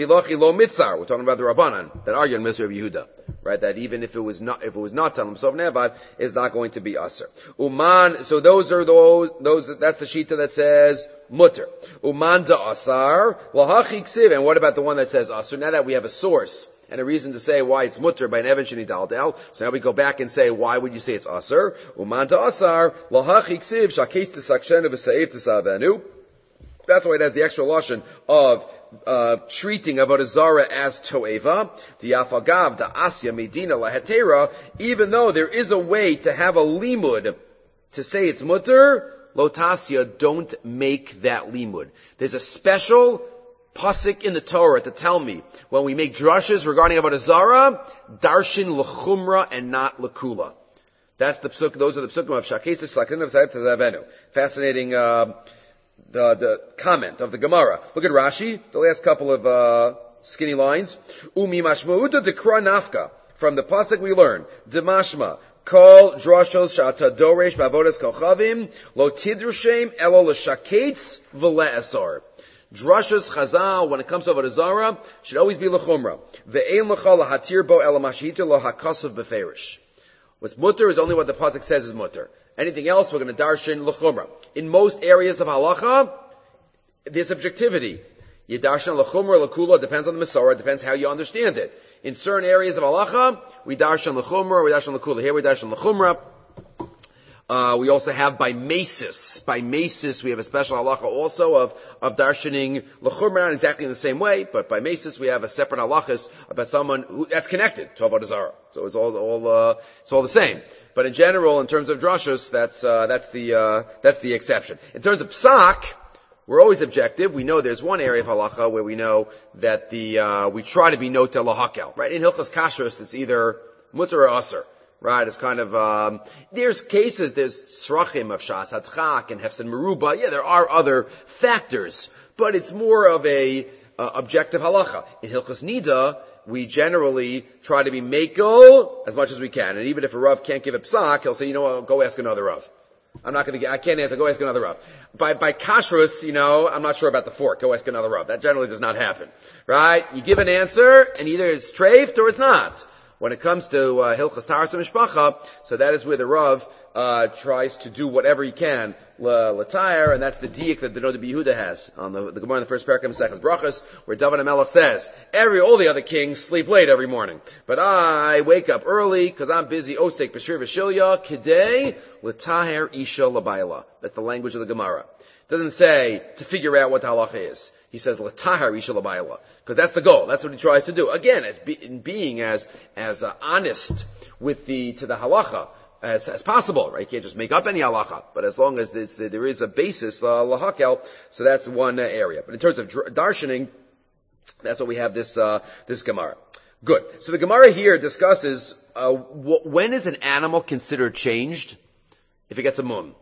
the Rabbanan that argue in Mitzvah of Yehuda, right? That even if it was not, if it was not Talmud Sov Nevad, it's not going to be asar. Uman, so those are those, those, that's the shita that says mutter. Uman da asar, lahachi ksiv, and what about the one that says asar? Now that we have a source and a reason to say why it's mutter by an Evan Sheni Daldel. So now we go back and say, why would you say it's asar? Uman ta asar, lahachi ksiv, shakes to sakshenu v'sa'if to savenu. That's why it has the extra lashon of uh, treating Avodah Zarah as to'eva. The afagav, the asya, medina, lahetera, even though there is a way to have a limud to say it's mutter, lotasya, don't make that limud. There's a special pasuk in the Torah to tell me when we make drushes regarding Avodah Zarah, darshin l'chumra and not l'kula. That's the psuk. Those are the psukim of Shaketz Shlakin of Zayv Tazavenu. Fascinating uh, the the comment of the Gemara. Look at Rashi. The last couple of uh, skinny lines. Umi mashmauta dekra nafka. From the pasuk we learn demashma kol drashos shata doresh bavodas kochavim lo tidrushem elo l'shaketz v'le'asar. Drashas Chazal, when it comes to Avodah Zarah, should always be l'chumra. Ve'ein l'cha lahatir bo ela mashihita lo hakasav beferish. What's mutter is only what the pasuk says is mutter. Anything else, we're going to darshan l'chumra. In most areas of halacha, there's subjectivity. Yidarshan l'chumra l'kula depends on the Masorah, depends how you understand it. In certain areas of halacha, we darshan l'chumra, we darshan l'kula. Here we darshan l'chumra. Uh, we also have by mesis. By mesis, we have a special halacha also of, of darshaning l'chumra, not exactly in the same way, but by mesis we have a separate halachas about someone who, that's connected to Avodah Zarah. So it's all, all, uh, it's all the same. But in general, in terms of drashos, that's, uh, that's the, uh, that's the exception. In terms of psak, we're always objective. We know there's one area of halacha where we know that the, uh, we try to be no to lahakel, right? In Hilchos Kashrus, it's either mutter or aser. Right, it's kind of, um, there's cases, there's srachim of shas hatzchak and hefsen meruba. Yeah, there are other factors, but it's more of a, uh, objective halacha. In Hilchos Nida, we generally try to be mekel as much as we can. And even if a Rav can't give a psak, he'll say, you know what, go ask another Rav. I'm not gonna get, I can't answer, go ask another Rav. By, by kashrus, you know, I'm not sure about the fork, go ask another Rav. That generally does not happen. Right? You give an answer, and either it's treifed or it's not. When it comes to uh, Hilchas Taharas Mishpacha, so that is where the Rav uh, tries to do whatever he can l'tayr, and that's the diak that the Noda B'Yehuda has on the, the Gemara in the first parak of Maseches Brachos, where David HaMelech says, "Every all the other kings sleep late every morning, but I wake up early because I'm busy osek b'shir v'shilya kidei l'tayr isha l'bayla." That's the language of the Gemara. It doesn't say to figure out what the halacha is. He says l'tahar isha l'bayla, because that's the goal. That's what he tries to do. Again, as be, in being as as uh, honest with the to the halacha as as possible. Right? You can't just make up any halacha, but as long as it's, there is a basis, uh, lahakel, so that's one uh, area. But in terms of dr- darshaning, that's what we have this uh, this Gemara. Good. So the Gemara here discusses uh, wh- when is an animal considered changed if it gets a mum.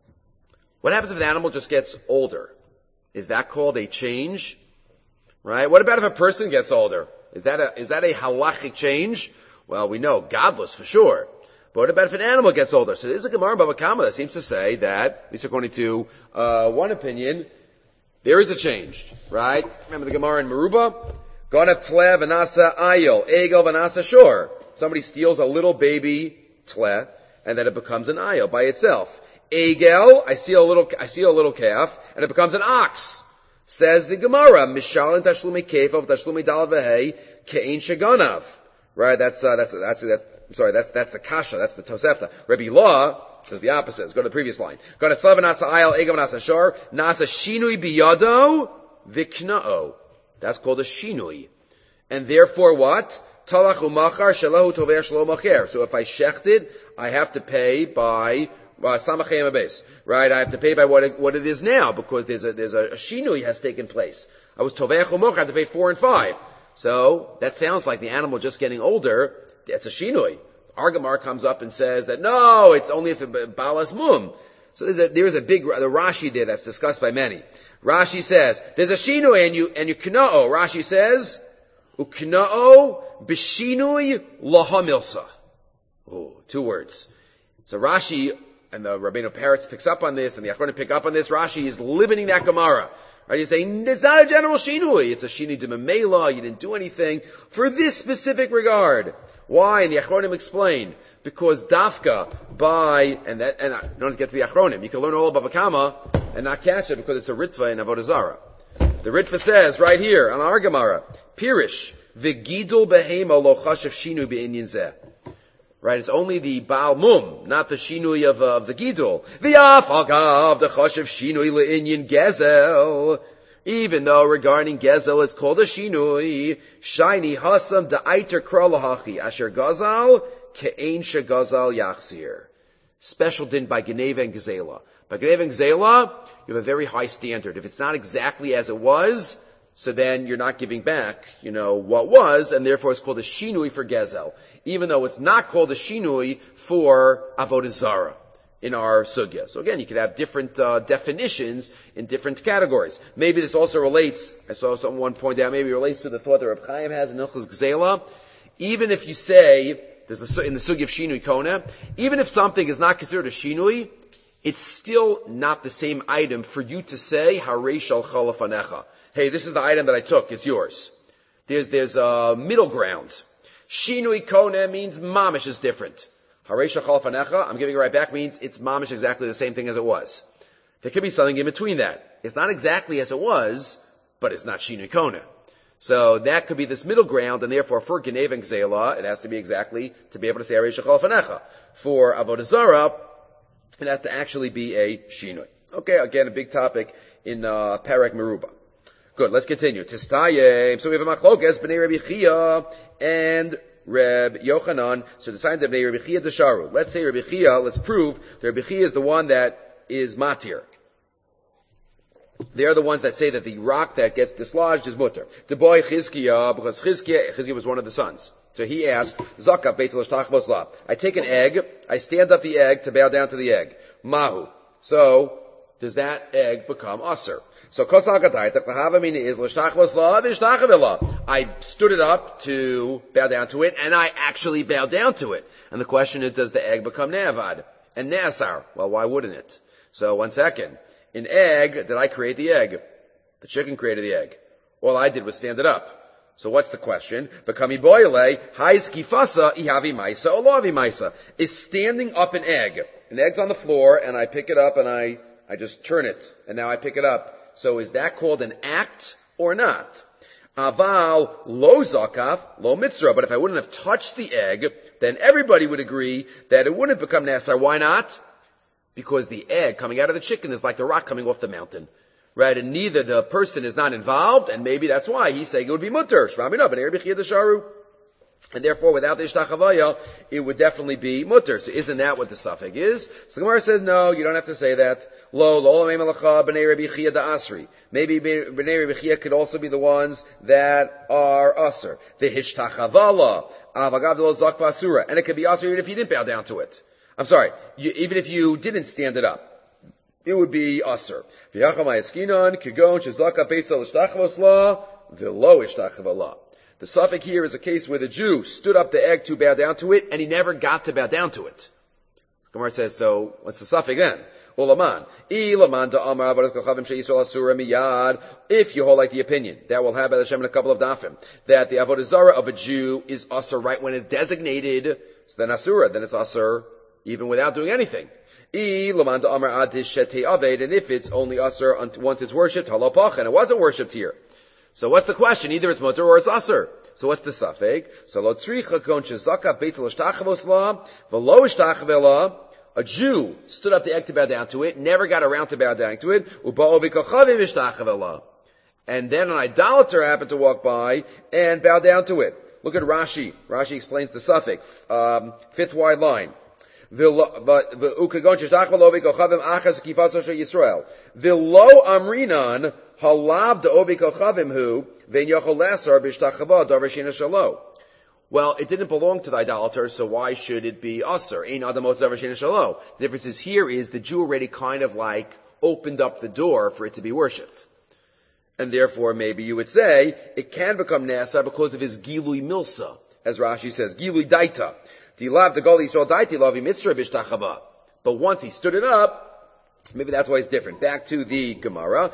What happens if the animal just gets older? Is that called a change? Right? What about if a person gets older? Is that a, is that a halachic change? Well, we know, godless for sure. But what about if an animal gets older? So there's a Gemara in Bava Kama that seems to say that, at least according to, uh, one opinion, there is a change. Right? Remember the Gemara in Meruba? Ganav tle v'nasa ayil, egel v'nasa shor. Somebody steals a little baby tle, and then it becomes an ayil by itself. Egel, I see a little, I see a little calf, and it becomes an ox. Says the Gemara, Mishal and Tashlumi Kefov, Tashlumi Dal Vehei, Ke'in Shaganav. Right, that's, uh, that's, that's, that's, I'm sorry, that's, that's the Kasha, that's the Tosefta. Rabbi Law says the opposite. Let's go to the previous line. Go to Tlev Nasa Ayal, Egel Nasa Shor, Nasa Shinui Biyado, Vikna'o. That's called a Shinui. And therefore what? Talach Umachar, Shalahu Toveh Shlo Macher. So if I shechted, I have to pay by Uh, right? I have to pay by what it, what it is now, because there's a, there's a, a shinui has taken place. I was tovech umoch, I have to pay four and five. So, that sounds like the animal just getting older. It's a shinui. Argamar comes up and says that, no, it's only if it balas mum. So there's a, there's a big, the Rashi there that's discussed by many. Rashi says, there's a shinui and you, and you kna'o. Rashi says, ukna'o b'shinui lahamilsa. Oh, two words. So Rashi, and the Rabbeinu Peretz picks up on this, and the Achronim pick up on this. Rashi is limiting that Gemara. Right? He's saying, it's not a general shinui. It's a shinui de memela. You didn't do anything for this specific regard. Why? And the Achronim explain. Because dafka by, and that, and I don't get to the Achronim. You can learn all about Bava Kama and not catch it because it's a Ritva in Avodah Zarah. The Ritva says, right here, on our Gemara, Pirish, v'gidul behema lo chashav shinui be'inyin zeh. Right, it's only the Baal Mum, not the Shinui of, uh, of the Gidul. The Afagav, the Chashav Shinui le'inyin Gezel. Even though regarding Gezel it's called a Shinui, Shiny Hasam da'aiter kralahachi, Asher Gazal, Ke'ein shegazal yachzir. Special din by Geneva and Gezela. By Geneva and Gezela, you have a very high standard. If it's not exactly as it was, so then you're not giving back, you know, what was, and therefore it's called a shinui for gezel, even though it's not called a shinui for avodah zarah in our sugya. So again, you could have different uh, definitions in different categories. Maybe this also relates, I saw someone point out, maybe it relates to the thought that Reb Chaim has in Hilchos Gzela. Even if you say, there's the, in the sugya of shinui kona, even if something is not considered a shinui, it's still not the same item for you to say, harei shal chalafanecha. Hey, this is the item that I took, it's yours. There's, there's a middle ground. Shinui kona means mamish is different. Harei shachal fanecha, I'm giving it right back, means it's mamish exactly the same thing as it was. There could be something in between that. It's not exactly as it was, but it's not Shinui Kona. So that could be this middle ground, and therefore for Genev and Gzela, it has to be exactly to be able to say Arei Shechal Fanecha. For Avodah Zarah, it has to actually be a Shinui. Okay, again, a big topic in uh, Perek Meruba. Good, let's continue. Tistayim. So we have a Machlokas, Bnei Rabbi Chia and Reb Yochanan. So the sign of Bnei Rabbi Chia Desharu. Let's say Rabbi Chia, let's prove that Rabbi Chia is the one that is matir. They're the ones that say that the rock that gets dislodged is mutter. The boy Chizkiah, because Chizkiah, Chizkiah was one of the sons. So he asked, Zakah Beit L'shtach Bosla. I take an egg, I stand up the egg to bow down to the egg. Mahu. So, does that egg become usher? So, is I stood it up to bow down to it, and I actually bowed down to it. And the question is, does the egg become ne'avad? And ne'asar? Well, why wouldn't it? So, one second. An egg, did I create the egg? The chicken created the egg. All I did was stand it up. So what's the question? V'kami boile, hais kifasa, ihavi maisa, or lavi maisa. Is standing up an egg. An egg's on the floor, and I pick it up, and I, I just turn it, and now I pick it up. So is that called an act, or not? Aval, lo zakaf, lo mitzvah. But if I wouldn't have touched the egg, then everybody would agree that it wouldn't have become nasar. Why not? Because the egg coming out of the chicken is like the rock coming off the mountain. Right? And neither the person is not involved, and maybe that's why he's saying it would be mutter. And therefore, without the ishtachavaya, it would definitely be mutter. So isn't that what the suffix is? So the Gemara says, no, you don't have to say that. Lo, lo, malacha, b'nei Rabbi Chia da asri. Maybe b'nei Rabbi Chia could also be the ones that are usr. The hishtachavala, avagav lo zakva asura. And it could be usr even if you didn't bow down to it. I'm sorry, you, even if you didn't stand it up. It would be usr. The suffix here is a case where the Jew stood up the egg to bow down to it, and he never got to bow down to it. Gemara says, so what's the suffix then? Ulaman. If you hold like the opinion, that will have Hashem in a couple of dafim, that the avodah zarah of a Jew is usr right when it's designated, so then asura, then it's usr even without doing anything. And if it's only usr once it's worshipped, halapach, and it wasn't worshipped here. So what's the question? Either it's mutter or it's usr. So what's the suffix? So lo tzricha kon shezaka beit l'shtachavos la v'lo ishtachavela. A Jew stood up the egg to bow down to it, never got around to bow down to it. Uba'o v'kachavim ishtachavela. And then an idolater happened to walk by and bow down to it. Look at Rashi. Rashi explains the suffix. Um, fifth wide line. V'lo amrinan halav de'ovi kochavim hu ve'in yochol lasar b'shtachava davar sheina shalo. Well, it didn't belong to the idolater, so why should it be usher? Ein adamot davar sheina shalo. The difference is here is the Jew already kind of like opened up the door for it to be worshipped. And therefore maybe you would say it can become nasa because of his gilui milsa, as Rashi says, gilui daita. But once he stood it up, maybe that's why it's different. Back to the Gemara.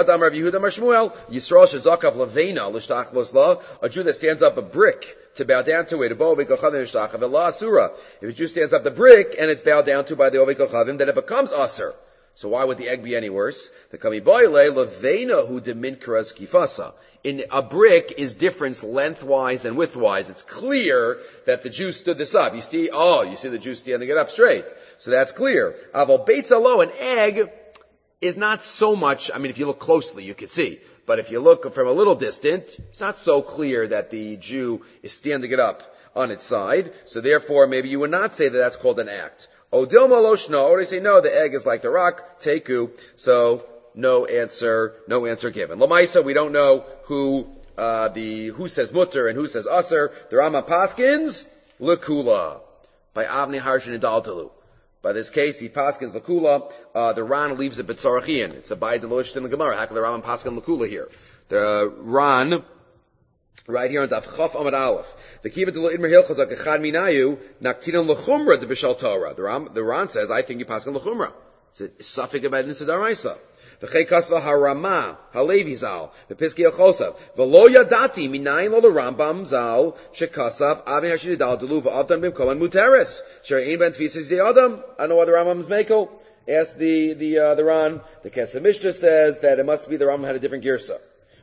A Jew that stands up a brick to bow down to it. If a Jew stands up the brick and it's bowed down to by the Ovei Kochavim, then it becomes Aser. So why would the egg be any worse? The Kamiboyle Levena hu deminkras kifasa. In a brick is difference lengthwise and widthwise. It's clear that the Jew stood this up. You see, oh, you see the Jew standing it up straight. So that's clear. Aval beitzalo, an egg is not so much, I mean, if you look closely, you could see. But if you look from a little distant, it's not so clear that the Jew is standing it up on its side. So therefore, maybe you would not say that that's called an act. Odilma loshna, or they say, no, the egg is like the rock, teku. So, no answer, no answer given. Lamaisa, we don't know who, uh, the, who says mutter and who says usser. The Rama Paskins, Lakula. By Avni Harshan and Daltalu. By this case, he Paskins Lakula, uh, the Ran leaves it B'tzarachian. It's a Bayit Delosh in the Gemara. How can the Rama Paskin Lakula here? The Ran, right here on Daf Chaf Amad Aleph. The Kiva Delo Idmer Hilchaz Akechad Minayu, Naktinon L'chumra de B'shal Torah. The Ran, the Ran says, I think you Paskin L'chumra. It's a suffix about Nisadaraisa. V'chei kasva harama halevi zal v'piski achosav v'lo yadati minayin lo l'Rambam zal shekasav avnei hashidal delu v'avdan b'mkoman muteres she'ein ben tfisis yadam. I know what the Rambam's meko. Ask the the uh, the Ran. The Kesef Mishnah says that it must be the Rambam had a different girsa.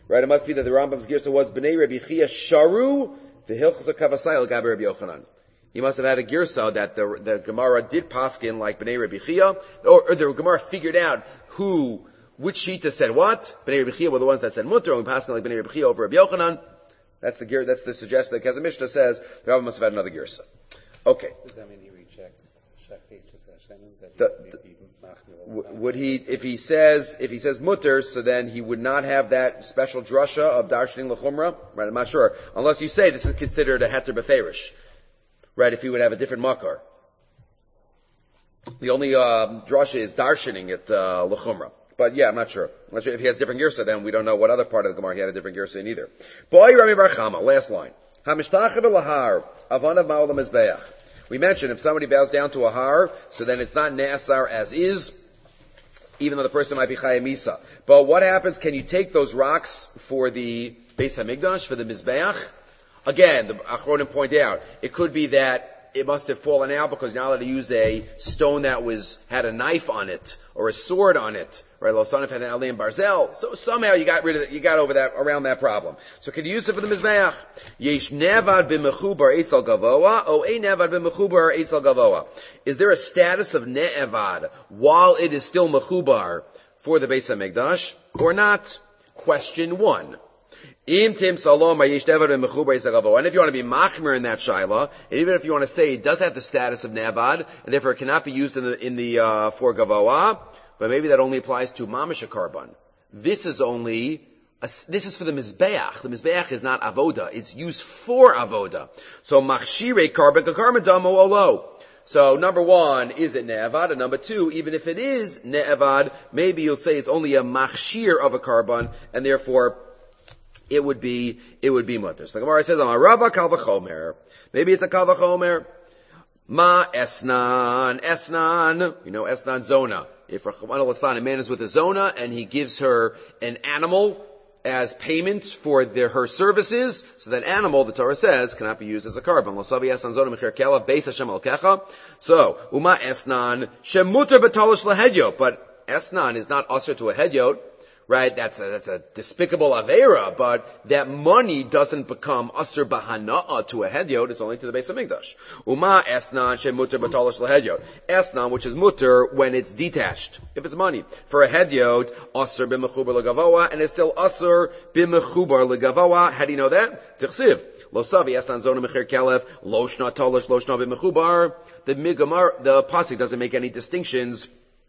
Right? It must be that the Rambam's girsa was Bnei Rabbi Chia Sharu v'hilchos kavasai l'gabe Rabbi Yochanan. He must have had a girsa that the, the Gemara did paskin like Bnei Rabbi Chia, or, or the Gemara figured out who, which shita said what. Bnei Rabbi Chia were the ones that said mutter, and we paskin like Bnei Rabbi Chia over Rabbi Yochanan. That's the that's the suggestion that Kaz Mishnah says the Rambam must have had another girsa. Okay. Does that mean he rejects Shachrit Hashem? The, the, would he, if he says, if he says mutter, so then he would not have that special drasha of darshaning l'chumra? Right, I'm not sure. Unless you say this is considered a heter beferish. Right, if he would have a different makar. The only, uh, drasha is darshaning at, uh, l'chumra. But yeah, I'm not sure. I'm not sure if he has different girsa, then we don't know what other part of the Gemara he had a different girsa in either. Boy, Rami Bar Chama, last line. HaMishtachav lahar, avanav ma'olam mizbeach. We mentioned if somebody bows down to a har, so then it's not ne'asar as is, even though the person might be chayei misa. But what happens, can you take those rocks for the Beis HaMikdash, for the Mizbeach? Again, the Achronim point out, it could be that it must have fallen out because you're not allowed to use a stone that was, had a knife on it, or a sword on it, right? Lo Sanif had an Aliyim Barzel. So somehow you got rid of it, you got over that, around that problem. So can you use it for the Mizbeach? Yesh nevad b'mechubar eitzel gavoa, o ein nevad b'mechubar eitzel gavoa. Is there a status of ne'evad while it is still mechubar for the Beis HaMikdash, or not? Question one. Im tim salom yesh nevad b'mechubar eitzel gavoa. And if you want to be machmer in that shaila, and even if you want to say it does have the status of ne'evad, and therefore it cannot be used in the, in the, uh, for gavoa, but maybe that only applies to mamish karban. This is only, a, this is for the mizbeach. The mizbeach is not avoda. It's used for avoda. So machshire karban kakarban damo olo. So number one, is it ne'evad? And number two, even if it is ne'evad, maybe you'll say it's only a machshir of a karban, and therefore it would be, it would be mutter. So the Gemara says, "Amar Rava kal v'chomer." Maybe it's a kal v'chomer. Ma esnan, esnan. You know, esnan zona. If a man is with a zona and he gives her an animal as payment for the, her services, so that animal, the Torah says, cannot be used as a carbon. So, uma esnan shemuter betalish lahedyo, but esnan is not usher to a hedyot. Right, that's a, that's a despicable avera, but that money doesn't become asr bahana'a to a hedyot, it's only to the Beis HaMikdash. Uma esnan she muter batalish lehedyot. Esnan, which is muter when it's detached. If it's money. For a hedyot, asr b'mechubar legavoa, and it's still asr b'mechubar legavoa. How do you know that? Tichsiv. Lo savi esnan zona mechir kelef, lo shna talish, lo shna b'mechubar. The migamar, the pasuk doesn't make any distinctions.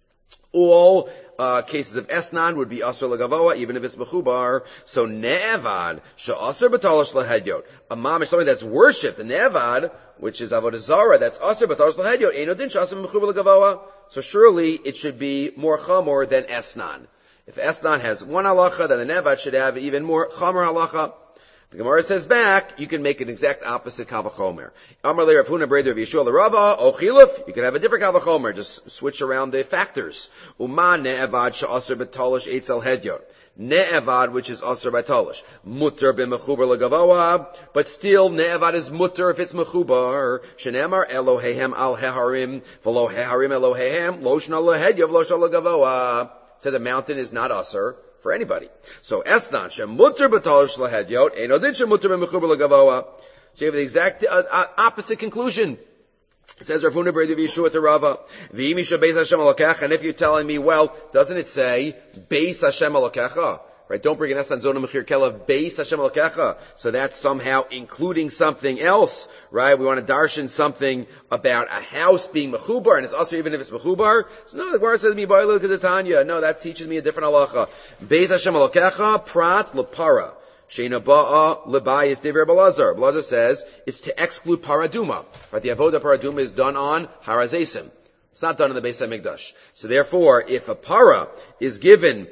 All uh, cases of esnan would be asr legavoa, even if it's mechubar. So ne'evad she'asr b'talish lehedyot, a mamish, something that's worshipped, the ne'evad, which is avodah zara, that's asr b'talish lehedyot, ein odin she'asr mechubar legavoa. So surely it should be more chamor than esnan. If esnan has one halacha, then the ne'evad should have even more chamor halacha. The Gemara says back, you can make an exact opposite kal v'chomer. Amar le Rav Huna breder of Yeshua l'Rava, o chiluf, you can have a different kal v'chomer, just switch around the factors. Uma ne'evad she'asr b'talish eitzel hedyot. Ne'evad, which is asr b'talish. Mutter b'mechubar legavoa, but still ne'evad is mutter if it's mechubar. Shenemar Elohehem al heharim, v'lo heharim Elohehem, lo shna lehedyot, v'lo shna legavoa. It says a mountain is not asr for anybody. So esnan shemuter b'talish lehedyot, ein odin shemuter b'mechubar legavoa. So you have the exact uh, uh, opposite conclusion. It says Rav Huna breder of Yeshua to Rava, v'im isha beis Hashem alokecha. And if you're telling me, well, doesn't it say beis Hashem alokecha? Right? Don't bring an esnan zona mechir kelav beis Hashem alokecha. So that's somehow including something else, right? We want to darshan something about a house being mechubar, and it's also even if it's mechubar. So no, the Gemara says to me, "Ba'ilil kedatanya." No, that teaches me a different halacha. Beis Hashem alokecha prat lepara. Sheina ba'a lebayis dever Belazar. Belazar says it's to exclude paraduma. Right? The avoda paraduma is done on harazesim. It's not done in the Beis HaMikdash. So therefore, if a para is given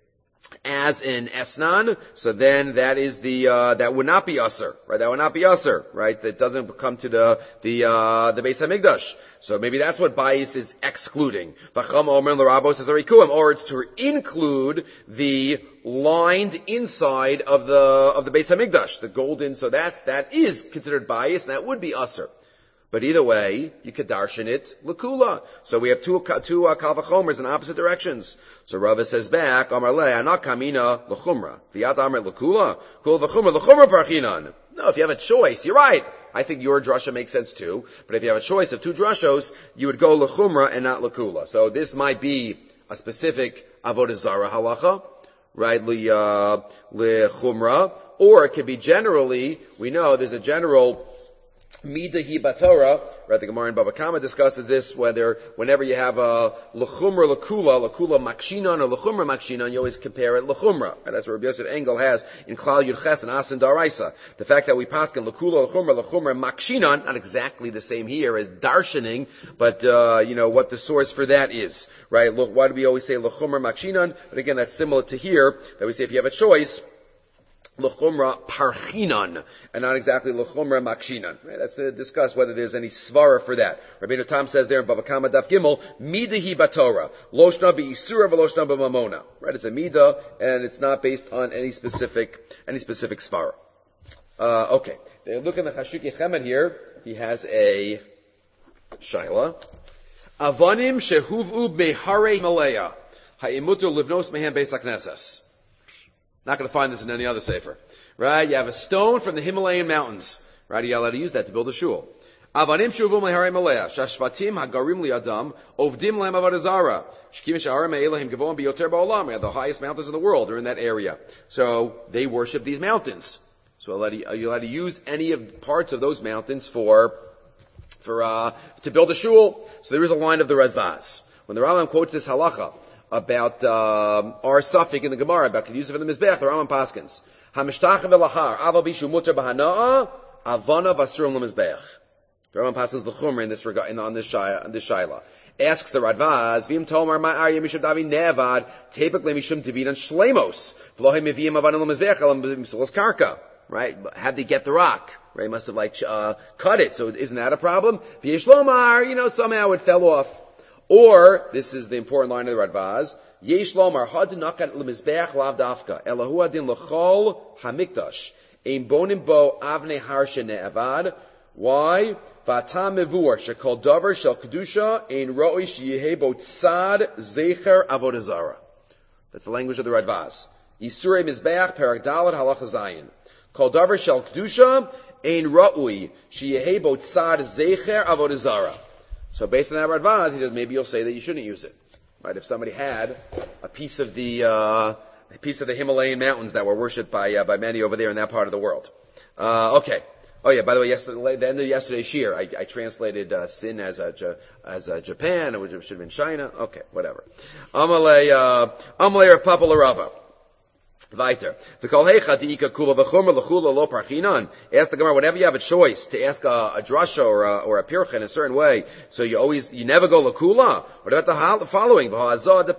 as an esnan, so then that is the, uh, that would not be usr, right? That would not be usr, right? That doesn't come to the, the, uh, the Beis HaMikdash. So maybe that's what Bayis is excluding. Bacham Omer l'Rabos says Arikuim, or it's to include the lined inside of the, of the Beis HaMikdash, the golden, so that's, that is considered Bayis, and that would be usr. But either way, you could darshan it l'kula. So we have two two uh, kal v'chomers in opposite directions. So Rava says back, Amar le, anak kamina l'chumra. V'yad amar l'kula. Kul v'chumra l'chumra parchinan. No, if you have a choice, you're right. I think your drasha makes sense too. But if you have a choice of two drashos, you would go l'chumra and not l'kula. So this might be a specific avodah zara halacha, right? Li uh, l'chumra, or it could be generally. We know there's a general Mida hi batorah, right? The Gemara in Baba Kama discusses this, whether, whenever you have a l'chumra l'kula, l'kula makshinan, or l'chumra makshinan, you always compare it l'chumra. And that's what Rabbi Yosef Engel has in Klal Yud Ches and Asin Daraisa. The fact that we paskin l'kula, l'chumra, l'chumra makshinan, not exactly the same here as darshaning, but, uh, you know, what the source for that is, right? Look, why do we always say l'chumra makshinan? But again, that's similar to here, that we say if you have a choice, l'chumra parchinan, and not exactly l'chumra makshinan. Right? That's to discuss whether there's any svara for that. Rabbeinu Tam says there in Bava Kama Daf Gimel, midahi batorah, loshna be'isura v'loshna b'mamona. Right? It's a midah, and it's not based on any specific, any specific svara. Uh, okay. Look in the Chashukei Chemed here. He has a shaila. Avanim shehuv'u beharei Himalaya, ha'imutu livnos mehem beis haknesses. Not going to find this in any other sefer. Right? You have a stone from the Himalayan mountains. Right? You're allowed to use that to build a shul. Avanim shuvum leharei malaya. Shashvatim hagarim liadam. Ovdim lehem avodah zara. Shkim sha'arim me'elahim gavon biyoter ba'olam. The highest mountains in the world are in that area. So they worship these mountains. So you're allowed to use any of parts of those mountains for, for, uh, to build a shul. So there is a line of the Radvaz. When the Rambam quotes this halacha about uh, our suffix in the Gemara, about the use of the Mizbeach, the Rambam Paskins. HaMishtach v'lahar, aval bishu mutar b'hana'a, avana v'asurim l'Mizbeach. The Rambam Paskins l'chumra in this regard, in, on this shayla, on this shayla. Asks the Radvaz, v'im tomar ma'ar yemishum davi nevad, tepek le'mishum dividan shlemos, v'lohim miviyim avanim l'Mizbeach, alam b'misulas karka. Right? How'd they get the rock? Right? Must have like, uh, cut it, so isn't that a problem? V'yesh lomar, you know, somehow it fell off. Or, this is the important line of the Radvaz, Yesh lomar had nakat l'mizbeach lav dafka, elahu adin l'chol hamikdash, ein bonim bo avnei har shene'avad. Why? V'atam mevur shekol davar shel kedusha ein roi sheyeh bo tzad zecher avodah zara. That's the language of the Radvaz. Yisurei mizbeach perak dalad halacha zayin. Kol davar shel kedusha ein roi sheyeh bo tzad zecher avodah zara. So based on that Radvaz, he says maybe you'll say that you shouldn't use it, right? If somebody had a piece of the uh, a piece of the Himalayan mountains that were worshipped by uh, by many over there in that part of the world. Uh, okay. Oh yeah. By the way, yesterday, the end of yesterday's shir, I, I translated uh, sin as a as a Japan, which should have been China. Okay, whatever. Amalei uh, Amalei Rav Papa L'Rava. Weiter. Ask the Gemara, whenever you have a choice to ask a, a drasha or a, or a pircha in a certain way, so you always, you never go lakula. What about the, the following? What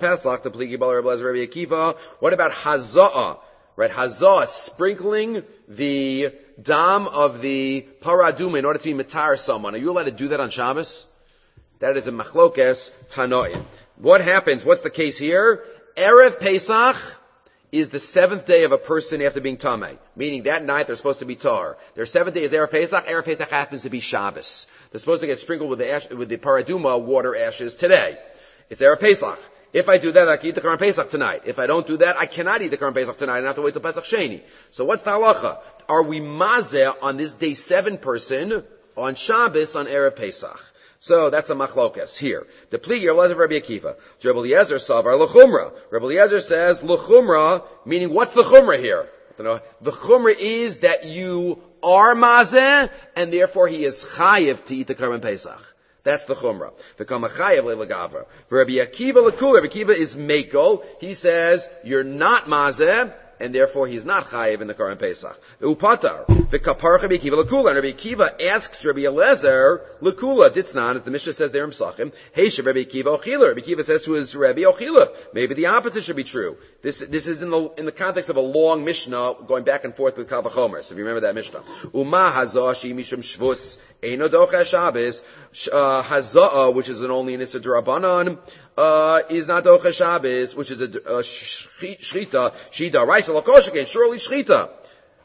about haza'ah? Right, haza'ah, sprinkling the dam of the paraduma in order to be matar someone. Are you allowed to do that on Shabbos? That is a machlokes tanoim. What happens? What's the case here? Erev Pesach is the seventh day of a person after being tamei, meaning that night they're supposed to be tar. Their seventh day is Erev Pesach. Erev Pesach happens to be Shabbos. They're supposed to get sprinkled with the ash, with the paraduma water ashes today. It's Erev Pesach. If I do that, I can eat the Karban Pesach tonight. If I don't do that, I cannot eat the Karban Pesach tonight. I have to wait till Pesach Sheni. So what's the halacha? Are we mazeh on this day seven person on Shabbos on Erev Pesach? So that's a machlokas here. The pligi Rabbi Eliezer Rabbi Akiva. Rabbi Eliezer savar l'chumra. Rabbi Eliezer says l'chumra, meaning what's the chumra here? I don't know. The chumra is that you are mazeh, and therefore he is chayiv to eat the Karban Pesach. That's the chumra. V'kama chayiv le'legavra. For Rabbi Akiva l'kul, Rabbi Akiva is mekel. He says you're not mazeh, and therefore he's not chayiv in the Karban Pesach. Upatar. The kapar Rabbi Akiva l'kula. And Rabbi Akiva asks Rabbi Eliezer l'kula. Ditznan, as the Mishnah says there in Psachim. Hey, Rabbi Akiva ochila. Rabbi Akiva says to his Rabbi ochila. Maybe the opposite should be true. This this is in the in the context of a long Mishnah going back and forth with Kal V'chomer. So if you remember that Mishnah. Uma hazah she mishum shvus eino docha Shabbos. Hazah, which is an only an Issa D'Rabbanan, uh, is not docha Shabbos, which is a uh, shrita shida raisa lakoshikin. Surely shrita.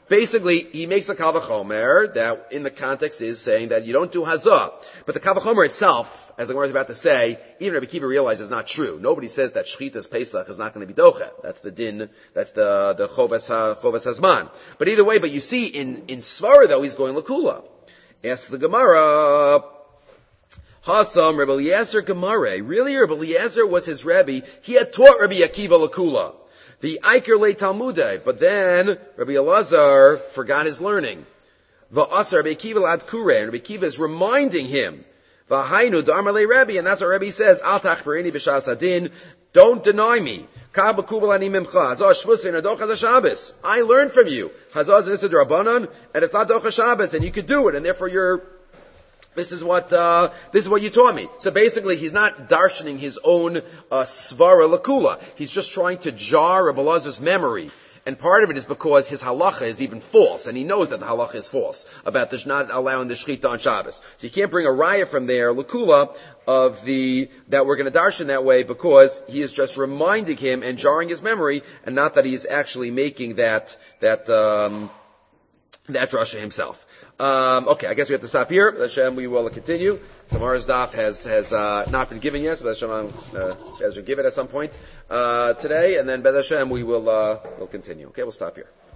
basically, he makes a Kal V'chomer that in the context is saying that you don't do Hazah. But the Kal V'chomer itself, as the Gemara is about to say, even Rabbi Kiva realizes is not true. Nobody says that Shchitas Pesach is not going to be Doche. That's the din, that's the, the Choves, Choves Hazman. But either way, but you see in, in Svara though, he's going Lakula. Asks the Gemara, Hasam, Rabbi Eliezer Gemara. Really, Rabbi Eliezer was his Rebbe. He had taught Rabbi Akiva Lakula. The Iker Le Talmudai. But then, Rabbi Elazar forgot his learning. Va'asar Rabbi Akiva Lad Kure. And Rabbi Akiva is reminding him. V'hainu Dharma Le Rebbe. And that's what Rebbe says. Al Tachperini B'Shas Adin. Don't deny me. I learned from you. Hazaz and Issa Drabanan, and it's not Docha Shabbos, and you could do it, and therefore you're, this is what, uh, this is what you taught me. So basically, he's not darshaning his own, uh, Svara Lakula. He's just trying to jar Rabbi Elazar's memory. And part of it is because his halacha is even false, and he knows that the halacha is false, about the not allowing the shechita on Shabbos. So you can't bring a raya from there, Lakula, of the, that we're going to darshan that way, because he is just reminding him and jarring his memory, and not that he's actually making that, that, um, that drasha himself. Um, okay, I guess we have to stop here. Hashem, we will continue. Tomorrow's daf has has uh, not been given yet, so Hashem uh, has to give it at some point uh, today, and then Bez Hashem we will uh, will continue. Okay, we'll stop here.